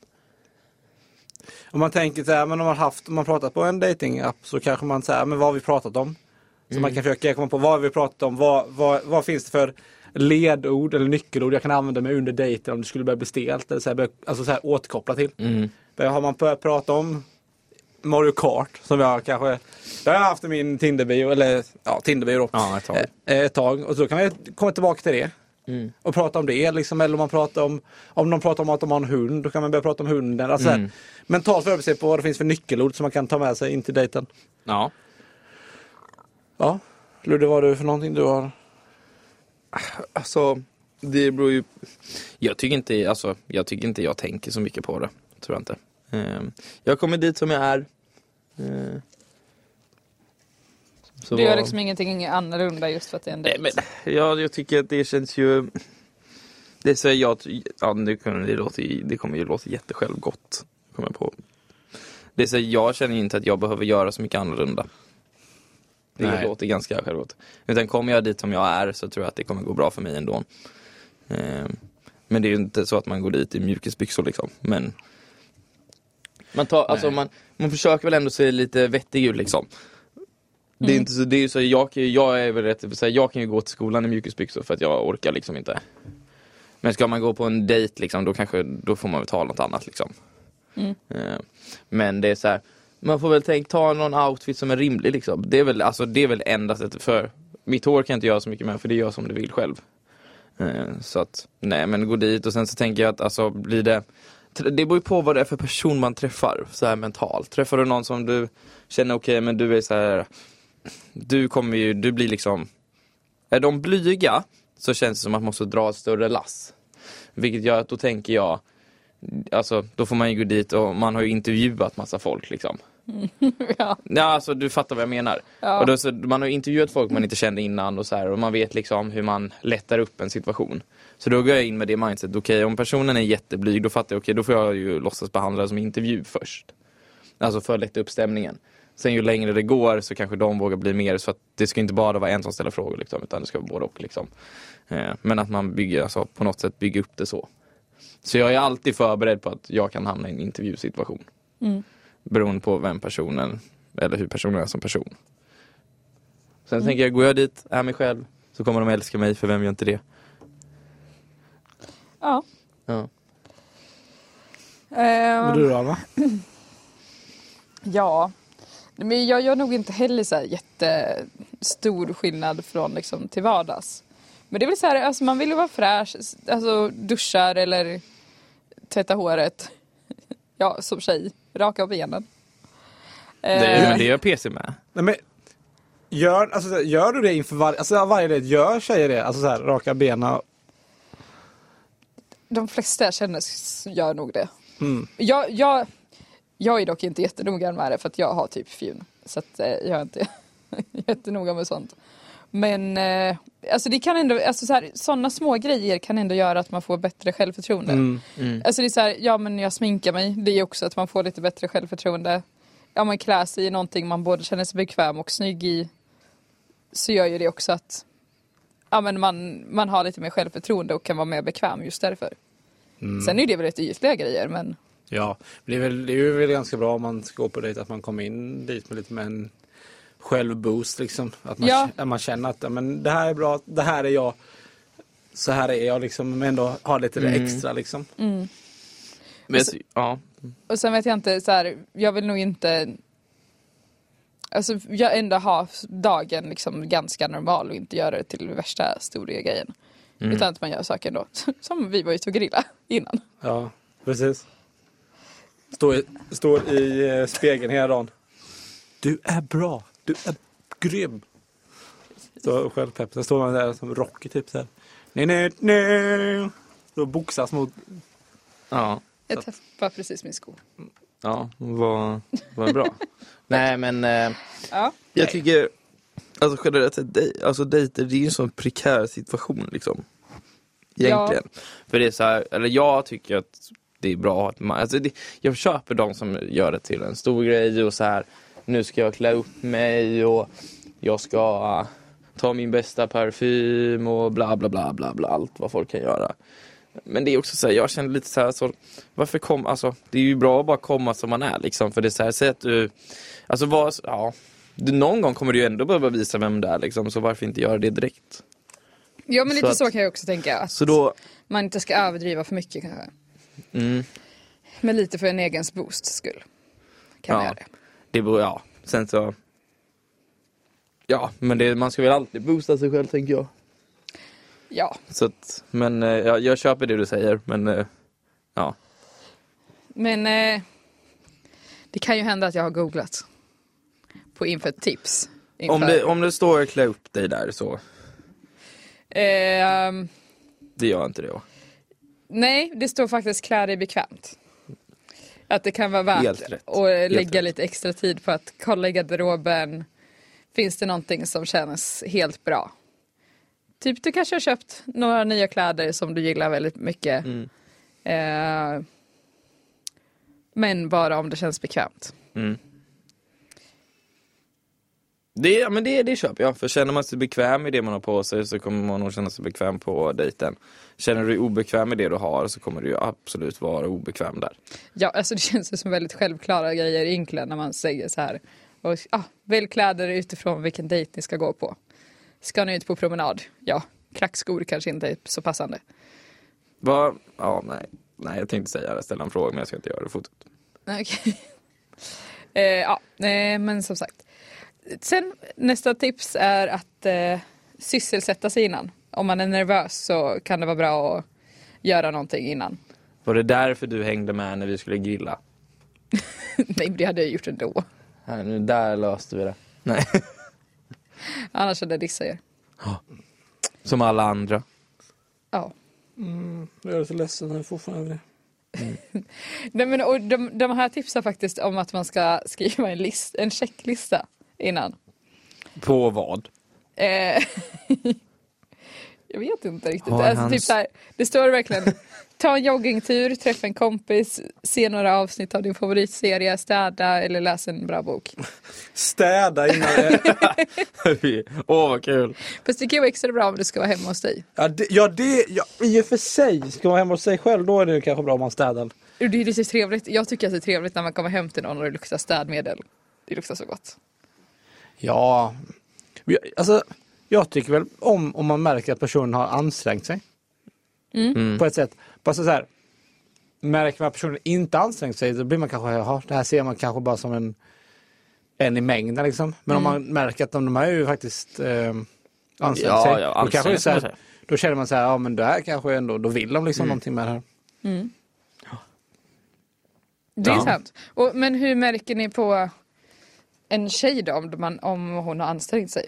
om man tänker så här, men om man haft, om man pratat på en datingapp så kanske man säger, men vad har vi pratat om? Så man kan försöka komma på vad har vi pratat om, vad, vad, vad finns det för ledord eller nyckelord jag kan använda mig under dejten om det skulle börja bli stelt eller så här, börja- alltså så här återkoppla till. Mm. Där har man börjat prata om Mario Kart som jag kanske, det har jag haft i min Tinder-bio, eller ja, Tinder-bio då. Ja, ett tag. Eh, ett tag. Och så kan man komma tillbaka till det. Mm. Och prata om det liksom, eller om man pratar om om någon pratar om att de har en hund, då kan man börja prata om hunden. Alltså Mm. mm. mentalt förbereda på vad det finns för nyckelord som man kan ta med sig in till dejten. Ja. Ja, Ludde, vad är det för någonting du har? Alltså, det beror ju... Jag tycker inte, alltså, jag tycker inte jag tänker så mycket på det. Tror jag inte. Ehm, jag kommer dit som jag är. Ehm, så Du gör vad- liksom ingenting annorlunda just för att det är en Nej, dejt. men ja, jag tycker att det känns ju... Det säger jag... Ja, det kommer, det, låter, det kommer ju låta jättesjälvgott. Kommer jag på. Det säger jag känner inte att jag behöver göra så mycket annorlunda. Det Nej. låter ganska självgott. Utan kommer jag dit som jag är så tror jag att det kommer gå bra för mig ändå. Ehm, men det är ju inte så att man går dit i mjukisbyxor liksom. Men man, tar, alltså, man, man försöker väl ändå se lite vettig ut liksom. Det är inte så, det är ju så jag, kan ju- jag är väl rätt för jag kan ju gå till skolan i mjukisbyxor för att jag orkar liksom inte. Men ska man gå på en dejt liksom, då kanske då får man väl ta något annat liksom. Mm. Eh, Men det är så här, man får väl tänka ta någon outfit som är rimlig liksom. Det är väl alltså det är väl enda sättet, för mitt hår kan jag inte göra så mycket med för det gör som du vill själv. Eh, Så att nej, men gå dit och sen så tänker jag att alltså blir det det beror ju på vad det är för person man träffar så här mentalt. Träffar du någon som du känner okej, men du är så här, du kommer ju, du blir liksom, är de blyga så känns det som att man måste dra ett större lass. Vilket gör att då tänker jag, alltså då får man ju gå dit och man har ju intervjuat massa folk liksom. Ja. Ja, alltså du fattar vad jag menar. Ja. Och då, så, man har ju intervjuat folk man inte kände innan och så här, och man vet liksom hur man lättar upp en situation. Så då går jag in med det mindset, okej, okay, om personen är jätteblyg, då fattar jag, okej, okay, då får jag ju låtsas behandla det som intervju först. Alltså för att lätta upp stämningen. Sen ju längre det går så kanske de vågar bli mer, så att det ska inte bara vara en som ställer frågor liksom, utan det ska vara både och liksom. Eh, men att man bygger, alltså på något sätt bygger upp det så. Så jag är alltid förberedd på att jag kan hamna i en intervjusituation. Mm. Beroende på vem personen, eller hur personen är som person. Sen mm. tänker jag, går jag dit, är mig själv, så kommer de älska mig, för vem gör inte det? Ja. Ja. Uh, Och du då, va? Ja. Men jag gör nog inte heller så här jättestor skillnad från liksom till vardags. Men det är väl så här, alltså man vill ju vara fräsch, alltså duschar eller tvätta håret. Ja, som tjej, raka av benen. Det, är, men det gör P C med. Nej, men gör, alltså, gör du det inför var, alltså, varje dag? Gör tjejer det? Alltså så här, raka benen? De flesta jag känner gör nog det. Mm. Jag, jag, jag är dock inte jättenoga med det för att jag har typ fjun. Så att eh, jag är inte jättenoga med sånt. Men eh, alltså det kan ändå, alltså så här, sådana små grejer kan ändå göra att man får bättre självförtroende. Mm. Mm. Alltså det är så här, ja men jag sminkar mig, det är också att man får lite bättre självförtroende. Ja, man klär sig i någonting man både känner sig bekväm och snygg i, så gör ju det också att ja, men man, man har lite mer självförtroende och kan vara mer bekväm just därför. Mm. Sen är det väl lite ytliga grejer, men ja, det är väl, det är väl ganska bra om man ska gå på dejt att man kommer in dit med lite med en självboost liksom. Att man, ja. att man känner att men det här är bra, det här är jag, så här är jag liksom, men ändå har lite det mm. extra liksom. Mm. Men, och, så, ja. och sen vet jag inte, så här, jag vill nog inte, alltså jag ändå har dagen liksom ganska normal och inte göra det till värsta stora grejen. Mm. Utan att man gör saker ändå, som vi var ute och grilla innan. Ja, precis. Står i, står i eh, spegeln hela dagen. Du är bra. Du är grym. Så självpepp. Så står man där som Rocky typ så här. Nej, nej, nej. Så boxas mot. Ja. Jag tappade precis min sko. Ja, vad vad bra. Nej, men eh, ja. jag tycker alltså generellt sett, dej, alltså dejter, det är ju en sån prekär situation liksom. Egentligen. Ja. För det är så här, eller jag tycker att det är bra att man, alltså det, jag köper de som gör det till en stor grej och så här, nu ska jag klä upp mig och jag ska uh, ta min bästa parfym och bla bla bla bla bla, allt vad folk kan göra. Men det är också så här, jag känner lite så här, så, varför kom, alltså det är ju bra att bara komma som man är liksom, för det är så här, säg att du, alltså vad, ja, du, någon gång kommer du ju ändå behöva visa vem det är liksom, så varför inte göra det direkt? Ja, men lite så, att, så kan jag också tänka, att så då, man inte ska överdriva för mycket kanske. Mm. Men lite för en egen boost skull kan man ja, göra det. Det beror, ja, sen så ja, men det, man ska väl alltid boosta sig själv, tänker jag. Ja. Så att, men jag, jag köper det du säger, men ja. Men eh, det kan ju hända att jag har googlat på inför tips. Inför... Om, det, om det står klä upp dig där så eh, det gör inte det då. Nej, det står faktiskt klä dig bekvämt. Att det kan vara värt att lägga rätt. lite extra tid på att kolla i garderoben. Finns det någonting som känns helt bra? Typ du kanske har köpt några nya kläder som du gillar väldigt mycket. Mm. Eh, men bara om det känns bekvämt. Mm. Det, men det, det köper jag. För känner man sig bekväm i det man har på sig så kommer man nog känna sig bekväm på dejten. Känner du dig obekväm med det du har så kommer du ju absolut vara obekväm där. Ja, alltså det känns som väldigt självklara grejer egentligen när man säger så här. Och, ah, välj kläder utifrån vilken dejt ni ska gå på. Ska ni ut på promenad? Ja, klackskor kanske inte är så passande. Va? Ja, nej. Nej, jag tänkte säga det, ställa en fråga men jag ska inte göra det fotot. Okej. Okay. eh, ja, eh, men som sagt. Sen nästa tips är att eh, sysselsätta sig innan. Om man är nervös så kan det vara bra att göra någonting innan. Var det därför du hängde med när vi skulle grilla? Nej, det hade jag gjort ändå. Nej, nu där löste vi det. Nej. Annars hade jag dissat er. Ja. Som alla andra. Ja. Mm, jag är så ledsen när jag fortfarande över det. Mm. Nej, men, och de, de här tipsar faktiskt om att man ska skriva en, list, en checklista innan. På vad? Eh, Jag vet inte riktigt. Har Alltså, hans- typ så här, det står verkligen ta en joggingtur, träffa en kompis, se några avsnitt av din favoritserie, städa eller läsa en bra bok. Städa innan... Åh, vad kul. Fast det kan ju vara extra bra om du ska vara hemma hos dig. ja, det, ja, det... Ja, i och för sig. Ska man vara hemma hos sig själv, då är det kanske bra om man städar. Och det är lite trevligt. Jag tycker att det är trevligt när man kommer hem till någon och det luktar städmedel. Det luktar så gott. Ja, alltså jag tycker väl om om man märker att personen har ansträngt sig. Mm. På ett sätt. Bara så här, märker man att personen inte ansträngt sig, då blir man kanske, ja, det här ser man kanske bara som en en i mängden liksom. Men Mm. om man märker att de, de är ju faktiskt eh, ansträngt Ja, sig, ja, då, kanske det är så ansträngt sig. här, då känner man så här, ja men det här kanske ändå, då vill de liksom Mm. någonting med det här. Mm. Det är Ja. sant. Och, men hur märker ni på en tjej då om, man, om hon har ansträngt sig?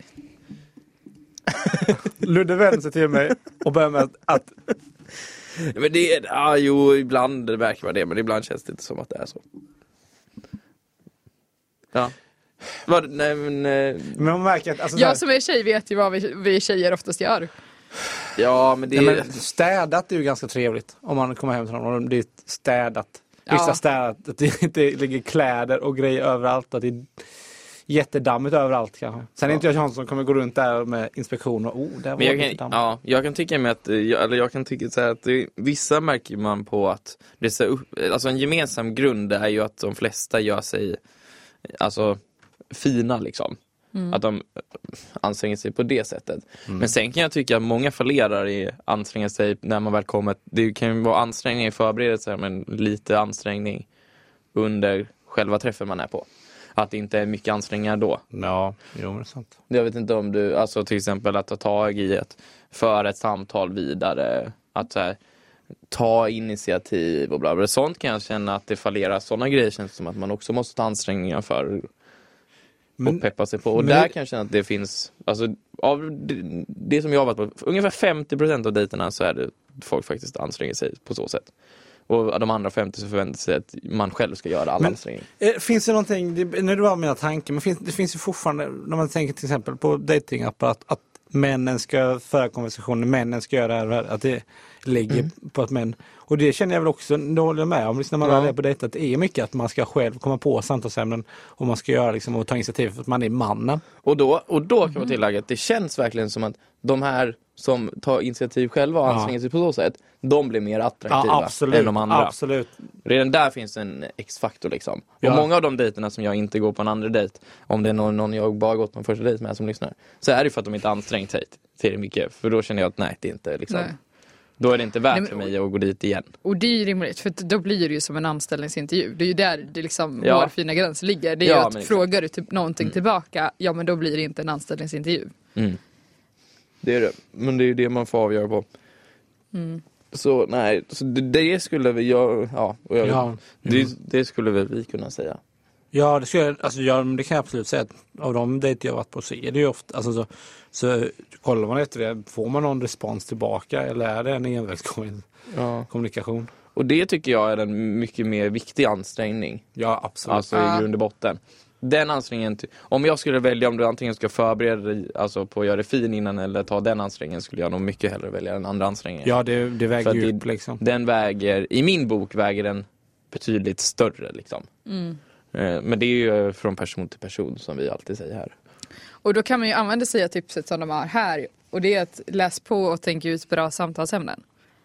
Ludde vänder sig till mig och börjar med att, att Men det är, ja, jo, ibland det verkar vara det, men ibland känns det inte som att det är så. Ja. Vad, nej men, eh, men man märker att alltså, så här, Jag som är tjej vet ju vad vi, vi tjejer oftast gör. ja men det nej, är... men städat är ju ganska trevligt om man kommer hem till någon och det är städat. Ja. Vissa städat, att det inte ligger kläder och grejer överallt, att det är jättedammigt överallt kanske. Sen är Ja. inte jag sån som kommer gå runt där med inspektion och oh, där var Men jag lite kan, damm. ja, jag kan tycka med att, jag, eller jag kan tycka så här att det, vissa märker man på att det är så upp, alltså en gemensam grund är ju att de flesta gör sig alltså fina liksom. Mm. Att de anstränger sig på det sättet. Men sen kan jag tycka att många fallerar i anstränga sig när man väl kommer. Det kan ju vara ansträngning i förberedelser, men lite ansträngning under själva träffen man är på. Att det inte är mycket ansträngningar då. Ja, jo, det är sant. Jag vet inte om du, alltså till exempel att ta tag i ett, för ett samtal vidare, att så här, ta initiativ och bla bla. Sånt kan jag känna att det fallerar. Sådana grejer känns som att man också måste ta ansträngningar för Men- och peppa sig på. Och men där det- kan jag känna att det finns, alltså av det, det som jag har varit på, ungefär femtio procent av dejterna så är det folk faktiskt anstränger sig på så sätt. Och de andra femtio så förväntar sig att man själv ska göra all Men- ansträngning. Eh, Finns det någonting, det, nu är det bara mina tankar, men finns, det finns ju fortfarande, när man tänker till exempel på datingappar, att, att männen ska föra konversationer, männen ska göra det här, att det ligger Mm. på att män. Och det känner jag väl också, det håller jag med om, liksom när man Ja. väl är på dejt, att det är mycket att man ska själv komma på samtalsämnen och man ska göra liksom, och ta initiativ för att man är mannen. Och då, och då kan man tillägga att det känns verkligen som att de här som tar initiativ själva och Ja. anstränger sig på så sätt, de blir mer attraktiva Ja, absolut. än de andra. Absolut. Redan där finns en X-faktor liksom. Ja. Och många av de dejterna som jag inte går på en andra dejt, om det är någon, någon jag bara gått på en första dejt med som lyssnar, så är det för att de inte ansträngt sig till mycket. För då känner jag att nej, det är inte liksom. Nej. Då är det inte värt Nej, men- för mig att gå dit igen. Och det är ju rimligt, för då blir det ju som en anställningsintervju. Det är ju där det liksom Ja. vår fina gräns ligger. Det är Ja, ju men att exakt. frågar du typ någonting tillbaka, ja men då blir det inte en anställningsintervju. Mm. Det är det. Men det är ju det man får avgöra på. Mm. Så nej, så det, det skulle vi jag, ja, och jag, Ja. det, det skulle väl vi kunna säga. Ja, det, skulle, alltså, ja, det kan jag absolut säga. Att av de dejter jag varit på så är det ju ofta, alltså, så, så kollar man efter det, får man någon respons tillbaka eller är det en envägskommunikation? Ja. Och det tycker jag är en mycket mer viktig ansträngning. Ja, absolut. Alltså Ja. i grund och botten. Den ansträngningen, ty- om jag skulle välja om du antingen ska förbereda dig alltså på att göra det fin innan eller ta den ansträngningen, skulle jag nog mycket hellre välja den andra ansträngningen. Ja, det, det För väger att ju det- upp liksom. Den väger, i min bok väger den betydligt större liksom. Mm. Eh, Men det är ju från person till person som vi alltid säger här. Och då kan man ju använda sig av tipset som de har här. Och det är att läs på och tänka ut bra samtalsämnen.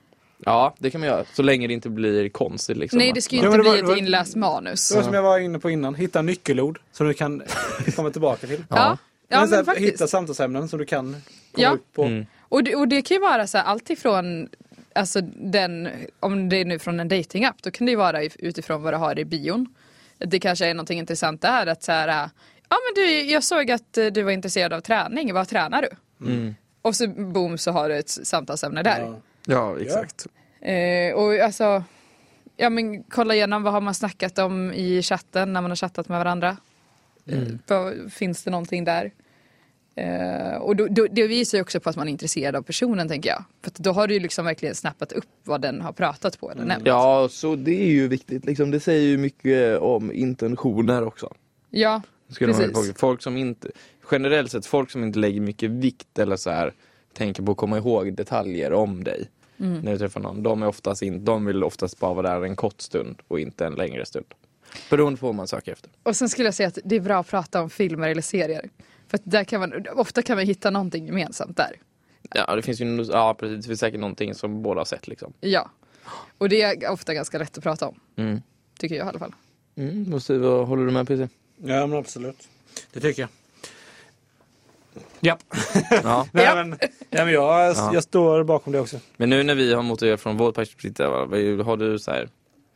Ja, det kan man göra. Så länge det inte blir konstigt liksom. Nej, det ska ju Ja, inte men det bli var- ett inläst manus. Det var som jag var inne på innan, hitta nyckelord som du kan komma tillbaka till. Ja, ja, men så men här, faktiskt. hitta samtalsämnen som du kan komma Ja. upp på. Mm. Och det, och det kan ju vara så här, allt ifrån, alltså den, om det är nu från en datingapp, då kan det ju vara utifrån vad du har i bion. Det kanske är någonting intressant där, att så här, ja men du, jag såg att du var intresserad av träning, vad tränar du? Mm. Och så boom, så har du ett samtalsämne där. Ja. Ja, exakt. Eh, och alltså, ja men kolla igenom vad har man snackat om i chatten när man har chattat med varandra. Mm. Eh, vad, finns det någonting där? Eh, och då, då, det visar ju också på att man är intresserad av personen, tänker jag. För att då har du ju liksom verkligen snappat upp vad den har pratat på eller nämnt. Ja, så det är ju viktigt. Liksom, det säger ju mycket om intentioner också. Ja, Skulle man precis. ihåg. Folk som inte, generellt sett, folk som inte lägger mycket vikt eller så här tänker på att komma ihåg detaljer om dig Mm. när du träffar någon. De, är oftast in, de vill oftast bara vara där en kort stund och inte en längre stund. Beroende på vad man söker efter. Och sen skulle jag säga att det är bra att prata om filmer eller serier. För att där kan man, ofta kan man hitta någonting gemensamt där. Ja, det finns ju ja, precis, det finns säkert någonting som båda har sett liksom. Ja. Och det är ofta ganska lätt att prata om. Mm. Tycker jag i alla fall. Mm, och Steve, vad håller du med P C? Ja, men absolut. Det tycker jag. Ja. Ja. Nej, Ja. men, ja, men jag, Ja. jag står bakom det också. Men nu när vi har motiverat från vårt perspektiv, har du så här...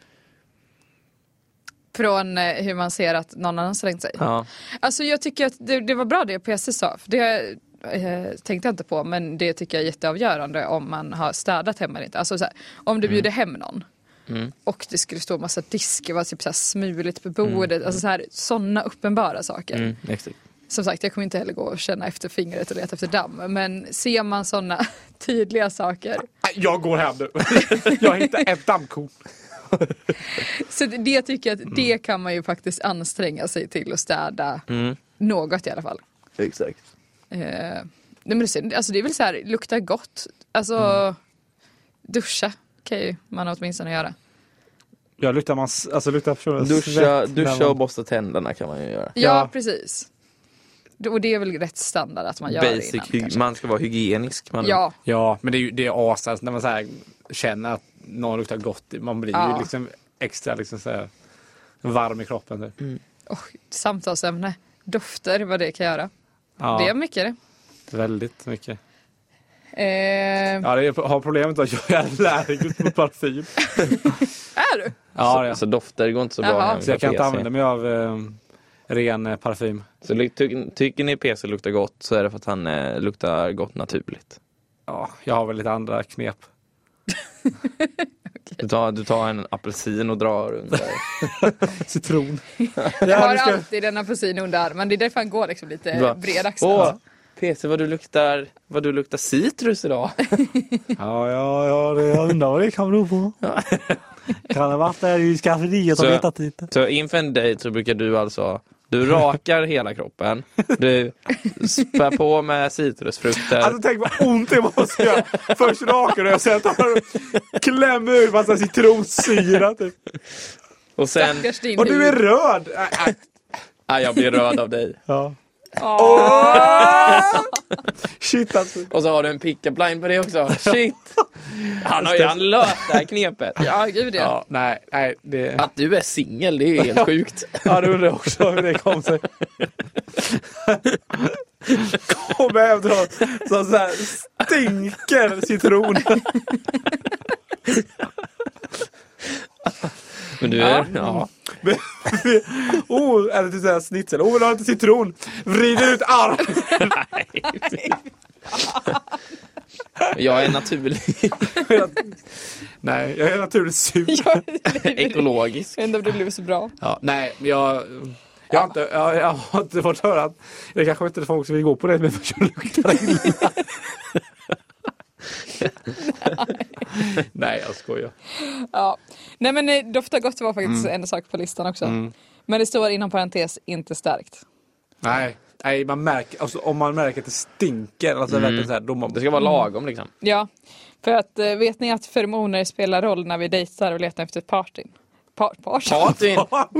Från eh, hur man ser att någon annan slängt sig. Ja. Alltså jag tycker att det, det var bra det P C sa. För det eh, tänkte jag inte på. Men det tycker jag är jätteavgörande om man har städat hemma eller inte. Alltså så här, om du bjuder hem någon. Mm. Och det skulle stå massa diskar, var typ så här smuligt på bordet. Alltså så här, sådana uppenbara saker. Mm, exakt. Som sagt, jag kommer inte heller gå och känna efter fingret och leta efter damm. Men ser man sådana tydliga saker. Jag går hem nu. Jag hittar ett dammkorn. Så det, det tycker jag att det kan man ju faktiskt anstränga sig till att städa Mm. något i alla fall. Exakt. Eh, nej men det, alltså det är väl så här, lukta gott. Alltså Mm. duscha kan ju man åtminstone göra. Jag luktar man, alltså luktar personen Duscha, svett när duscha man- och borsta tänderna kan man ju göra. Ja, Ja. precis. Och det är väl rätt standard att man gör det Basic, innan. hy- kanske. man ska vara hygienisk. Man Ja, Ja, men det är ju det är asas när man så här känner att någon luktar gott. Man blir Ja. ju liksom extra liksom så här varm i kroppen. Typ. och samtalsämne. Dofter, vad det kan göra. Ja, Det är mycket det. väldigt mycket. Eh, Ja, det är, har problemet att jag är allergisk mot parfym. är du? Ja, så, ja. så dofter går inte så bra. Jaha. hemma Så jag på kan inte P C. använda mig av eh, ren eh, parfym. Så ly- ty- tycker ni P C luktar gott så är det för att han eh, luktar gott naturligt. Ja, jag har väl lite andra knep. Du tar, du tar en apelsin och drar under. Citron. Jag har nu ska- alltid en apelsin under armen. Det är därför han går liksom lite Va? bredaxlad. Åh, P C, vad du luktar, vad du luktar citrus idag. Ja, ja, ja, det, jag undrar vad det kan bero på. Kan det varit där i skafferiet och Så- vetat lite? Så inför en dejt så brukar du alltså, du rakar hela kroppen, du spär på med citrusfrukter. Alltså tänk vad ont det måste göra. Först rakar du och sen tar du klämmer ut massa citronsyra typ. Och sen, Stackars din Och du är hud. röd! Äh, äh. ah, jag blir röd av dig. Ja. Åh. Shit alltså. Och så har du en pick-up line på det också. Shit! Han har ju han löst det här knepet. Ja, gud ja. Ja, nej, nej. Det... Att du är singel, det är ju helt sjukt. Ja, det undrar jag också hur det kom sig. Kom hem då, som så här stinker citron. Men du är, ja. Oh, eller typ såhär snitsel. Oh, men du har inte citron. Vrider ut armen. Jag är naturlig. Nej, jag är naturligt sur. Ekologisk. Ändå det blev så bra. Ja, nej, men jag... Jag har, inte, jag, jag har inte fått höra att det kanske inte är folk som vill gå på det, men för att lukta illa. Nej, jag skojar. Ja. Nej men eh, dofta gott var faktiskt en sak på listan också. Mm. Men det står inom parentes inte starkt. Nej, nej man märker, alltså, om man märker att det stinker, alltså, Mm. vet du, så här, då man, Det ska vara lagom liksom. Ja, för att eh, vet ni att feromoner spelar roll när vi dejtar och letar efter partyn? Par, part. Partin!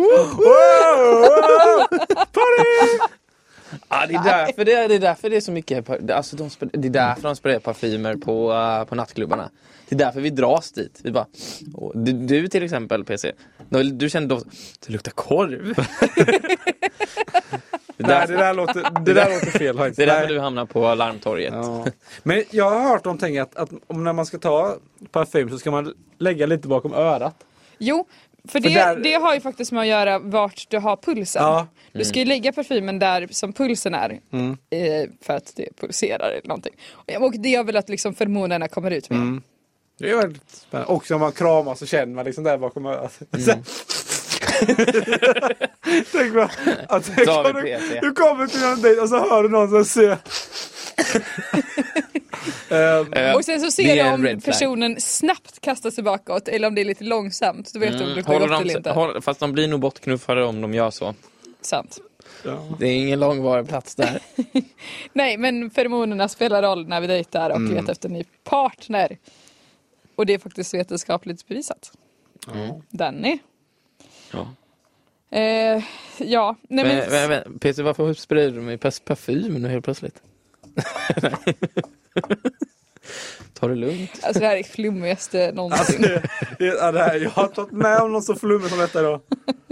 Ja, det är därför det är, det är därför det är så mycket, alltså de spel, det är därför de sprider parfymer på, uh, på nattklubbarna. Det är därför vi dras dit. Vi bara, åh, du, du till exempel P C, du, du känner doft, det luktar korv. Det är Nej, därför, det där låter, det där låter fel faktiskt. det är därför Nej. du hamnar på Larmtorget. Ja. Men jag har hört någonting att, att om när man ska ta parfym så ska man lägga lite bakom örat. Jo, för det, där- det har ju faktiskt med att göra vart du har pulsen. Ja. Du ska ju lägga parfymen där som pulsen är. Mm. Eh, för att det pulserar eller någonting. Och det gör väl att liksom feromonerna kommer ut med. Mm. Det är väldigt spännande. Också om man kramar så känner man liksom där bakom örat. Mm. Tänk bara att Så har vi du, P C. du kommer till en dejt och så hör du någon som säger um, Eh, Och sen så det ser du är en om red flag. personen snabbt kastar sig bakåt eller om det är lite långsamt. Då vet du om det luktar Håller gott eller de, inte. håll, fast de blir nog bortknuffade om de gör så. Sant. Ja. Det är ingen långvarig plats där. Nej, men feromonerna spelar roll när vi dejtar och Mm. letar efter en ny partner. Och det är faktiskt vetenskapligt bevisat. Ja. Danny. Ja. Eh, ja, nej men... Men, men, men, Peter, varför sprider du mig parfym nu helt plötsligt? Ta det lugnt. Alltså det här är flummigaste någonsin. Alltså, det, det, ja, det här, jag har tagit med om någon så flummig som detta idag.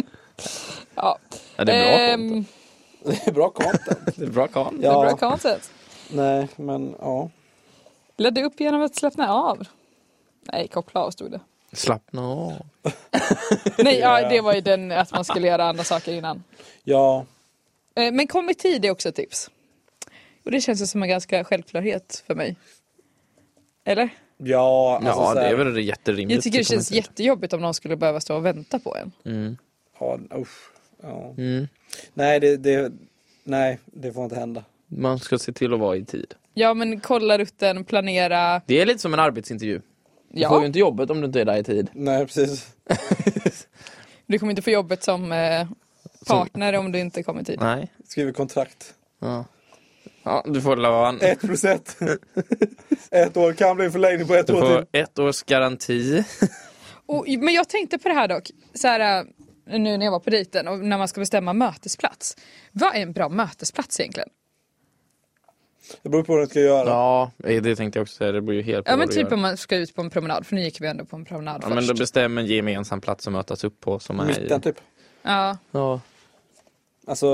Ja. Ja, det är bra Ehm, content. Det är bra content. Det är bra content. Det är Ja. bra content. Nej, men ja. Ledde upp genom att slappna av. Nej, koppla av stod det. Slappna av. Nej, ja, Ja. det var ju den att man skulle göra andra saker innan. Ja. Eh, men kom i tid är också ett tips. Och det känns ju som en ganska självklarhet för mig. Eller? Ja, alltså Ja, så det här, är väl jätterimligt. Jag tycker det att komma känns i tid. jättejobbigt om någon skulle behöva stå och vänta på en. Mm. Ja, usch. Ja. Mm. Nej, det, det, nej, det får inte hända. Man ska se till att vara i tid. Ja, men kolla rutten, planera. Det är lite som en arbetsintervju. Du Ja. får ju inte jobbet om du inte är där i tid. Nej, precis. Du kommer inte få jobbet som eh, partner om du inte kommer i tid. Nej. Skriver kontrakt. Ja. Ja, du får lön. Ett plus ett. Ett år kan bli en förlängning på ett Du år får till. ett års garanti. Och, men jag tänkte på det här dock. Så här, eh, nu när jag var på dejten och när man ska bestämma mötesplats. Vad är en bra mötesplats egentligen? Det beror på vad du ska göra. Ja, det tänkte jag också säga. Det beror ju helt på Ja, men vad du typ gör. om man ska ut på en promenad. För nu gick vi ändå på en promenad Ja, först. men då bestämmer en gemensam plats att mötas upp på. Som är Mitten i... typ. Ja. Ja. Alltså,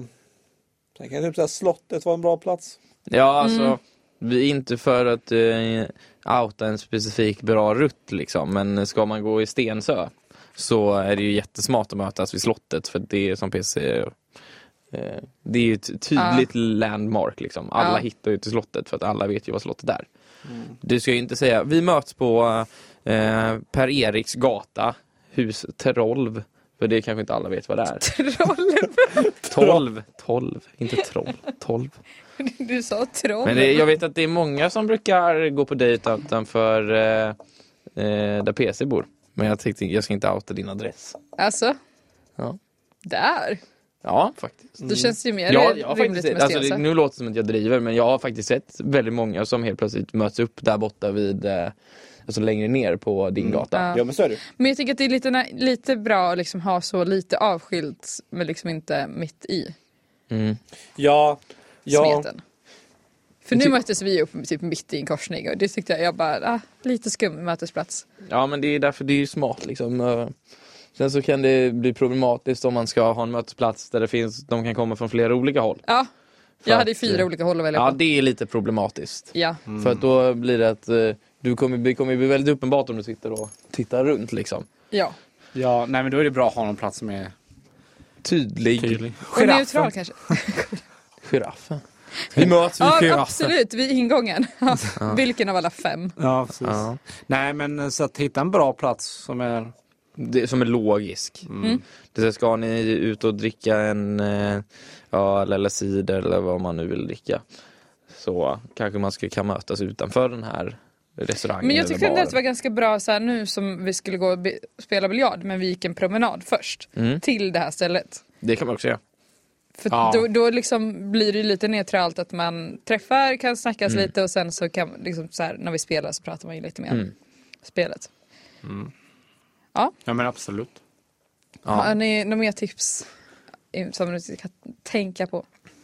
sen kan typ säga slottet var en bra plats. Ja, alltså, Mm. vi är inte för att uh, outa en specifik bra rutt liksom, men ska man gå i Stensö så är det ju jättesmart att mötas vid slottet, för det är som P C säger, uh, det är ju ett tydligt Ja. landmark liksom. Alla Ja. hittar hittar ju till slottet för att alla vet ju vad slottet är. Mm. Du ska ju inte säga, vi möts på uh, Per Eriks gata, hus tolv, för det kanske inte alla vet vad det är. Troll. tolv, tolv, inte troll, tolv. Du sa troll. Men det, jag vet att det är många som brukar gå på dejt utanför eh, eh, där P C bor. Men jag tänkte, jag ska inte outa din adress. Alltså, Ja, där. ja faktiskt. Då känns det ju mer Ja, jag har rimligt faktiskt, med alltså, det, Stensö. nu låter det som att jag driver, men jag har faktiskt sett väldigt många som helt plötsligt möts upp där borta vid, eh, alltså längre ner på din gata. Ja. Ja, men så är det. Men jag tycker att det är lite, lite bra att liksom ha så lite avskilt, men liksom inte mitt i Mm. Ja, ja. smeten. För nu möttes vi upp typ mitt i en korsning och det tyckte jag, jag bara, ah, lite skum mötesplats. Ja, men det är därför det är ju smart liksom. Eh, Sen så kan det bli problematiskt om man ska ha en mötesplats där det finns, de kan komma från flera olika håll. Ja, För jag hade ju att, fyra eh, olika håll att välja Ja, på. det är lite problematiskt. Ja. För att då blir det att eh, du kommer, det kommer bli väldigt uppenbart om du sitter och tittar runt liksom. Ja. Ja, nej men då är det bra att ha någon plats som är Tydlig. tydlig. Och neutral kanske. Giraffen. Vi möts vid Ja, giraffen. absolut, vid ingången. Vilken av alla fem? Ja, precis. Ja. Nej, men så att hitta en bra plats som är... Det, som är logisk. Mm. Det så ska ni ut och dricka en eh, ja, eller cider eller vad man nu vill dricka, så kanske man ska kan mötas utanför den här restaurangen. Men jag eller tyckte ändå baren. att det var ganska bra så här, nu som vi skulle gå och be- spela biljard, men vi gick en promenad först Mm. till det här stället. Det kan man också göra. För Ja. då, då liksom blir det ju lite neutralt att man träffar, kan snackas Mm. lite och sen så kan liksom så här, när vi spelar så pratar man ju lite mer om Mm. spelet. Ja, men absolut. Ja. Har ni några mer tips som du kan tänka på?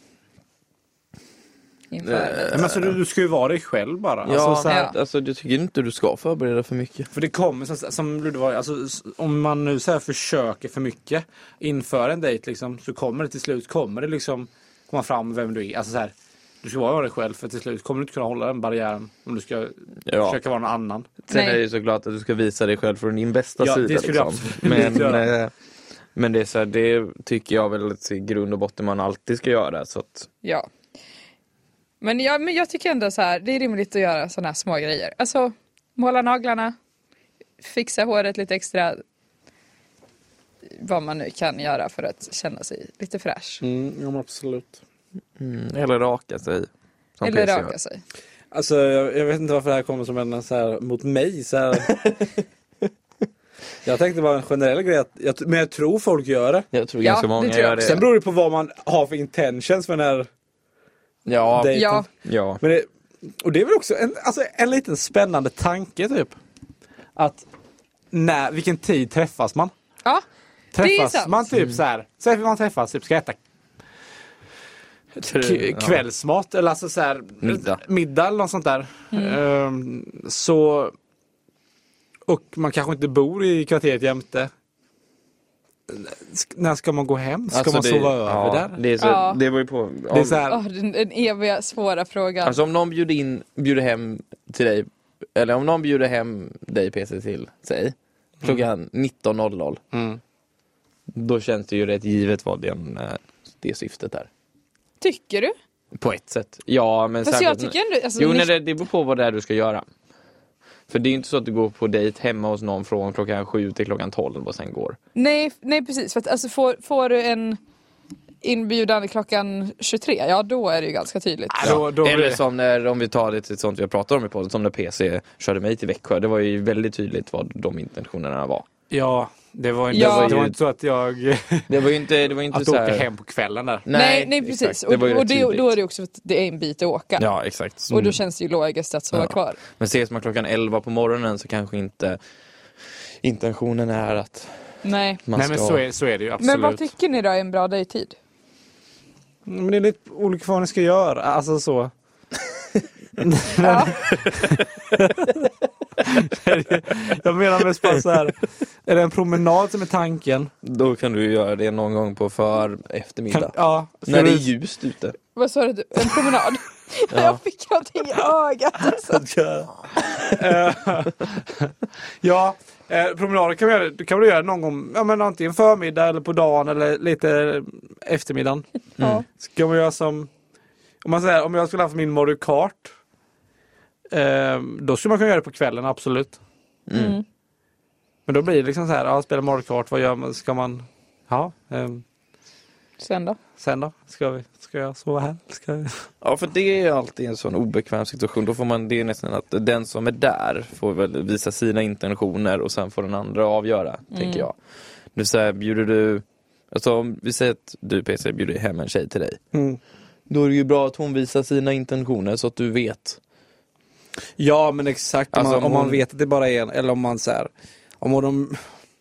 Inför Eh, Ja, men alltså, du, du ska ju vara dig själv bara. Ja, Alltså, så här, Ja. alltså du tycker inte du ska förbereda för mycket. För det kommer, som, som Ludvig, alltså, s- om man nu så här försöker för mycket inför en dejt liksom, så kommer det till slut, kommer det liksom komma fram vem du är. Alltså så här, du ska vara dig själv, för till slut kommer du inte kunna hålla den barriären om du ska Ja. försöka vara någon annan. Sen Nej. är det ju såklart att du ska visa dig själv från din bästa Ja, sida. det ska du liksom. absolut Men, göra. eh, men det är så här, det tycker jag väl att i grund och botten man alltid ska göra. Så att, Ja. Men, ja, men jag tycker ändå så här, det är rimligt att göra såna här små grejer. Alltså, måla naglarna, fixa håret lite extra. Vad man nu kan göra för att känna sig lite fräsch. Mm, ja, men absolut. mm, eller raka sig. som Eller P C raka gör. sig. Alltså jag, jag vet inte varför det här kommer som en så här mot mig så här. Jag tänkte bara en generell grej, att jag, men jag tror folk gör det. Jag tror Ja, ganska det många tror jag. gör det. Sen beror det på vad man har för intentions för den här Ja, dejten. Ja. ja. Men det, och det är väl också en, alltså en liten spännande tanke typ. Att när, vilken tid träffas man? Ja, det är Träffas sant. man typ så här, säg att man träffas, typ ska äta k- kvällsmat eller alltså så här, Middag. middag eller något sånt där. Ehm, så och man kanske inte bor i kvarteret jämte. Sk- När ska man gå hem? Ska Alltså man det- sova över ja, där? Det, är så, Ja. det var ju på... Det är så här, Åh, den, den eviga svåra frågan. Alltså om någon bjuder in, bjuder hem till dig, eller om någon bjuder hem dig P C till, säg, klockan nitton noll noll, mm. då känns det ju rätt givet vad den, eh, det syftet är. Tycker du? På ett sätt. Ja, men Fast jag särskilt- tycker ändå... Alltså, Jo, ni- nej, det, det beror på vad det är du ska göra. För det är ju inte så att du går på dejt hemma hos någon från klockan sju till klockan tolv och sen går. nej, nej, precis. För att, alltså, får, får du en inbjudan klockan tjugotre, ja då är det ju ganska tydligt. Ja, då- då blir Eller det- som när, om vi tar det till sånt vi har pratat om i podden, som när P C körde mig till Växjö. Det var ju väldigt tydligt vad de intentionerna var. Ja, det var inte, Ja. det var inte så att jag Det var ju inte, det var inte att så åka här... hem på kvällen där. Nej, nej precis. exakt. Det var ju och och rätt det, tydligt. då är det också att det är en bit att åka. Ja, exakt. Och då känns det ju logiskt att sova Ja. kvar. Men ses man klockan elva på morgonen så kanske inte intentionen är att Nej. man Nej ska... men så är, så är det ju absolut. Men vad tycker ni då är en bra dejttid? Men det är lite olika vad ni ska göra. Alltså så. Ja. Jag menar mest bara så här. Är det en promenad som är tanken? Då kan du ju göra det någon gång på för eftermiddag. Kan, ja. När det är du- ljust ute. Vad sa du? En promenad? Ja. Jag fick någonting i ögat. Alltså. Eh, ja, eh, promenader kan, vi göra, det kan du göra någon gång, ja, men antingen förmiddag eller på dagen eller lite eftermiddagen. Ja. Ska man göra som, om man säger, om jag skulle haft min Mario Kart, eh, då skulle man kunna göra det på kvällen, absolut. Mm. Men då blir det liksom så här, ja, spela Mario Kart, vad gör man, ska man, ja, eh, Sen då? sen då, ska vi, ska jag sova här? Ska vi? Ja, för det är alltid en sån obekväm situation. Då får man, det är nästan att den som är där får väl visa sina intentioner och sen får den andra avgöra, Mm. tänker jag. Du säger, bjuder du, alltså om vi säger att du P C bjuder hem en tjej till dig. Mm. Då är det ju bra att hon visar sina intentioner så att du vet. Ja, men exakt. Om, Alltså, man, om om man hon- vet att det bara är en, eller om man så här, om de,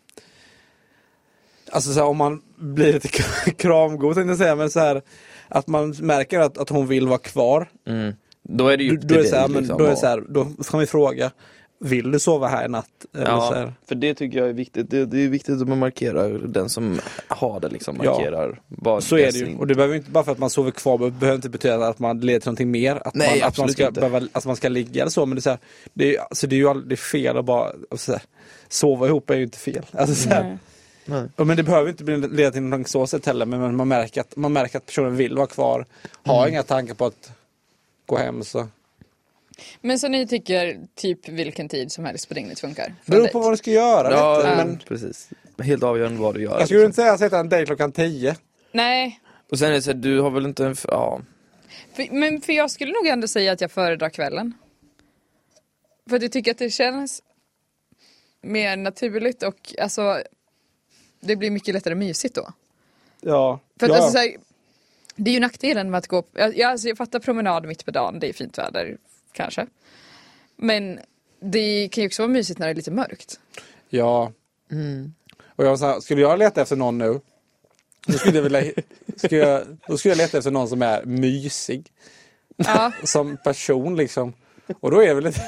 alltså så här, om man blir lite kramgod, tänkte jag säga, men så här, att man märker att, att hon vill vara kvar. Mm. Då är det ju Då, upp då till är det dig. så här, men liksom, då är det och- så här, då kan vi fråga, vill du sova här i natt? Eller så Ja, här. för det tycker jag är viktigt. Det, det är viktigt att man markerar, den som har det liksom Ja. markerar. Vad Så är det dess ju. in- Och det behöver inte, bara för att man sover kvar, det behöver inte betyda att man leder till någonting mer. Att, Nej, man, att, man absolut ska inte. behöva, att man ska ligga eller så. Men det är, så här, det är, alltså, det är ju aldrig, det är fel att bara alltså, så här, sova ihop är ju inte fel. Alltså, så här, Nej. Nej. Ja, men det behöver inte bli, leda till någonting så sätt heller, men man märker, att, man märker att personen vill vara kvar, har Mm. inga tankar på att gå hem. Så. Men så ni tycker typ vilken tid som helst på dygnet funkar? Det beror på vad du ska göra. Ja, vet du, men men precis. Helt avgörande vad du gör. jag skulle liksom. inte säga att sätta en dejt klockan tio. Nej, Och sen är det så här, du har väl inte en... f- Ja. för, men för jag skulle nog ändå säga att jag föredrar kvällen. För att jag tycker att det känns mer naturligt och alltså det blir mycket lättare mysigt då. Ja. För att ja. alltså, så här, det är ju nackdelen med att gå, jag, alltså, jag fattar promenad mitt på dagen, det är fint väder kanske. Men det kan ju också vara mysigt när det är lite mörkt. ja. Mm. Och jag sa, skulle jag leta efter någon nu, då skulle jag vilja, skulle jag, då skulle jag leta efter någon som är mysig. Ja, Som person liksom. Och då är det väl lite...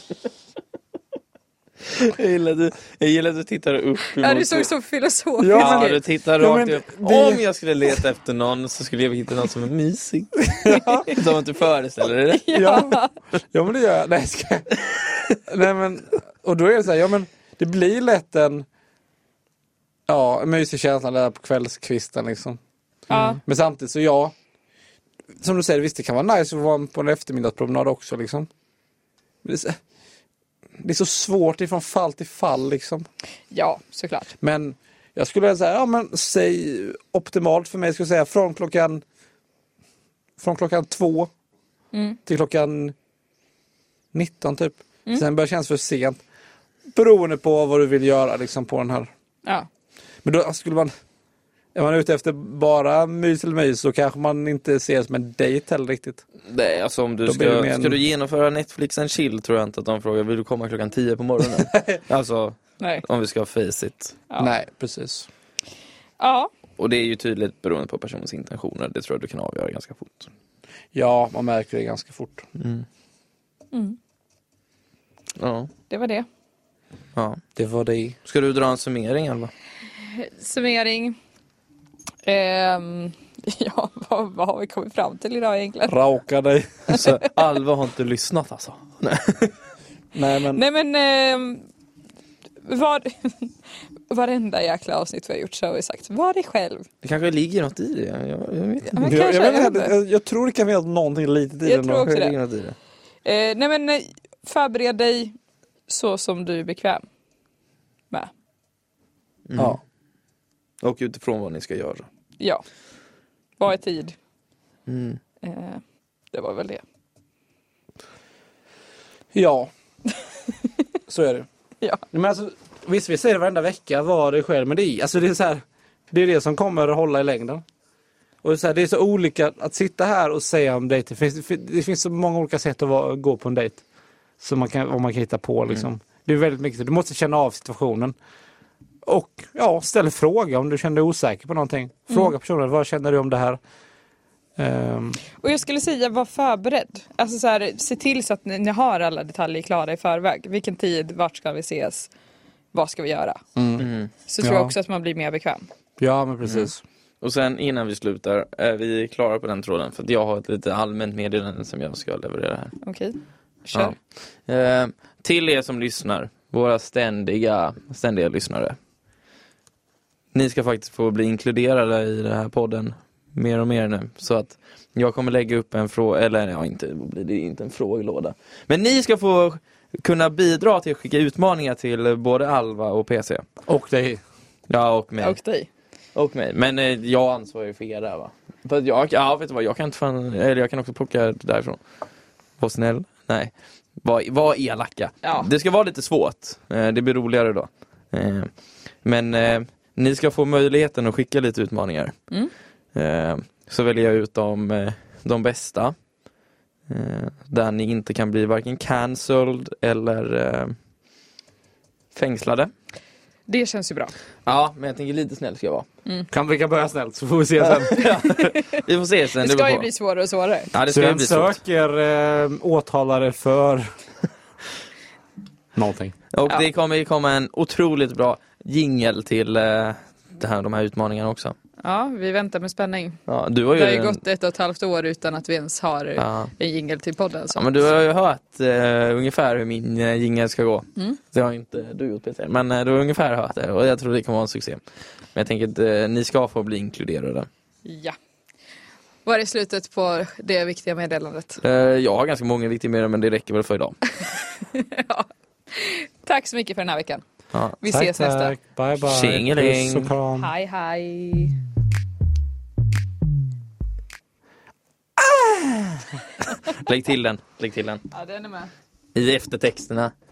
Jag gillar att du, jag gillar att du tittar upp ja emot- du såg så filosofisk Ja, Ja, ut. du tittar Ja, rakt men upp. det- Om jag skulle leta efter någon så skulle jag hitta någon som är mysig. Som att du föreställer dig det. Ja. Ja, men det gör jag. Nej, ska jag... Nej, men... Och då är det så här, ja men det blir lätt en... Ja, en mysig känsla där på kvällskvisten liksom. Ja. Men samtidigt så ja, som du säger, visst det kan vara nice att vara på en eftermiddagspromenad också liksom. Men det är så, det är så svårt ifrån fall till fall liksom. Ja, såklart. Men jag skulle säga, ja men säg optimalt för mig skulle jag säga från klockan från klockan två Mm. till klockan nitton typ. Mm. Sen börjar det kännas för sent. beroende på vad du vill göra liksom, på den här. Ja. Men då skulle man... Är man ute efter bara mys eller mys så kanske man inte ser som en dejt heller riktigt. Nej, alltså om du Då blir det ska, mer en- ska du genomföra Netflix and chill tror jag inte att de frågar, vill du komma klockan tio på morgonen? Alltså, Nej. om vi ska face it. Ja. Nej, precis. Ja. Och det är ju tydligt beroende på personens intentioner. Det tror jag du kan avgöra ganska fort. Ja, man märker det ganska fort. Mm. Mm. Ja. Det var det. Ja. Det var det. Ska du dra en summering, Alva? Summering. Ehm, ja, vad, vad har vi kommit fram till idag egentligen? Rauka dig. Så Alva har inte lyssnat alltså. Nej. Nej, men... Nej men ehm, var, varenda jäkla avsnitt vi har gjort så har vi sagt, var dig själv. Det kanske ligger något i det. Jag, jag vet inte. Ja, men jag, kanske, jag, vet jag inte, vet jag, jag tror det kan finnas någonting litet i Jag det. tror också Det det. ligger något i det. Eh, nej men eh, förbered dig så som du är bekväm med. Mm. Ja. Och utifrån vad ni ska göra. Ja. Vad är tid? Mm. Eh, det var väl det. Ja. Så är det. Ja. Men alltså, visst, vi säger det varenda vecka, var det själv. Men det är, alltså, det är så här, det är det som kommer att hålla i längden. Och det är så, här, det är så olika att sitta här och säga om dejt. Det finns, det finns så många olika sätt att vara, gå på en dejt. Som man kan, vad man kan hitta på liksom. Mm. Det är väldigt mycket. Du måste känna av situationen. Och ja, ställ fråga om du känner dig osäker på någonting. Fråga mm. personen, vad känner du om det här? Um. Och jag skulle säga, var förberedd. Alltså så här, se till så att ni, ni har alla detaljer klara i förväg. Vilken tid, vart ska vi ses? Vad ska vi göra? Mm. Mm. Så tror Ja. jag också att man blir mer bekväm. Ja, men precis. Mm. Och sen innan vi slutar, är vi klara på den tråden? För att jag har ett lite allmänt meddelande som jag ska leverera här. Okej, kör. Ja. Eh, till er som lyssnar, våra ständiga, ständiga lyssnare. Ni ska faktiskt få bli inkluderade i den här podden mer och mer nu. Så att jag kommer lägga upp en fråga, eller ja, inte, det blir inte en frågelåda. Men ni ska få kunna bidra till att skicka utmaningar till både Alva och P C. Och dig. Ja, och mig. Och dig. Och mig. Men eh, jag ansvarar ju för er där, va? För att jag, ja, vet du vad, jag kan inte fan, eller jag kan också plocka därifrån. Var snäll. Nej. Var, var elaka. Ja. Det ska vara lite svårt. Eh, det blir roligare då. Eh, men eh, ni ska få möjligheten att skicka lite utmaningar. Mm. Eh, så väljer jag ut de, eh, de bästa. Eh, där ni inte kan bli varken cancelled eller eh, fängslade. Det känns ju bra. Ja, men jag tänker lite snäll ska jag vara. Mm. Kan vi kan börja snällt så får vi se sen. Vi får se sen. Det beror ska ju på. bli svårare och svårare. Ja, det Så ska ju jag bli svårt. söker eh, åtalare för någonting. Och Ja. det kommer ju komma en otroligt bra jingle till eh, det här, de här utmaningarna också. Ja, vi väntar med spänning. Ja, du har ju Det har ju en, gått ett och ett halvt år utan att vi ens har ja. en jingle till podden. Så. Ja, men du har ju hört eh, ungefär hur min eh, jingle ska gå. Mm. Det har inte du gjort, Peter. Men eh, du har ungefär hört det och jag tror det kommer vara en succé. Men jag tänker att eh, ni ska få bli inkluderade. Ja. Var är slutet på det viktiga meddelandet? Eh, jag har ganska många viktiga meddelanden, men det räcker väl för idag. Ja. Tack så mycket för den här veckan. Ja. Vi Tack, ses nästa. tack. Bye bye. Tjingeling. Puss och kram. Hej, hej. Lägg till den. Lägg till den. Ja, den är med. I eftertexterna.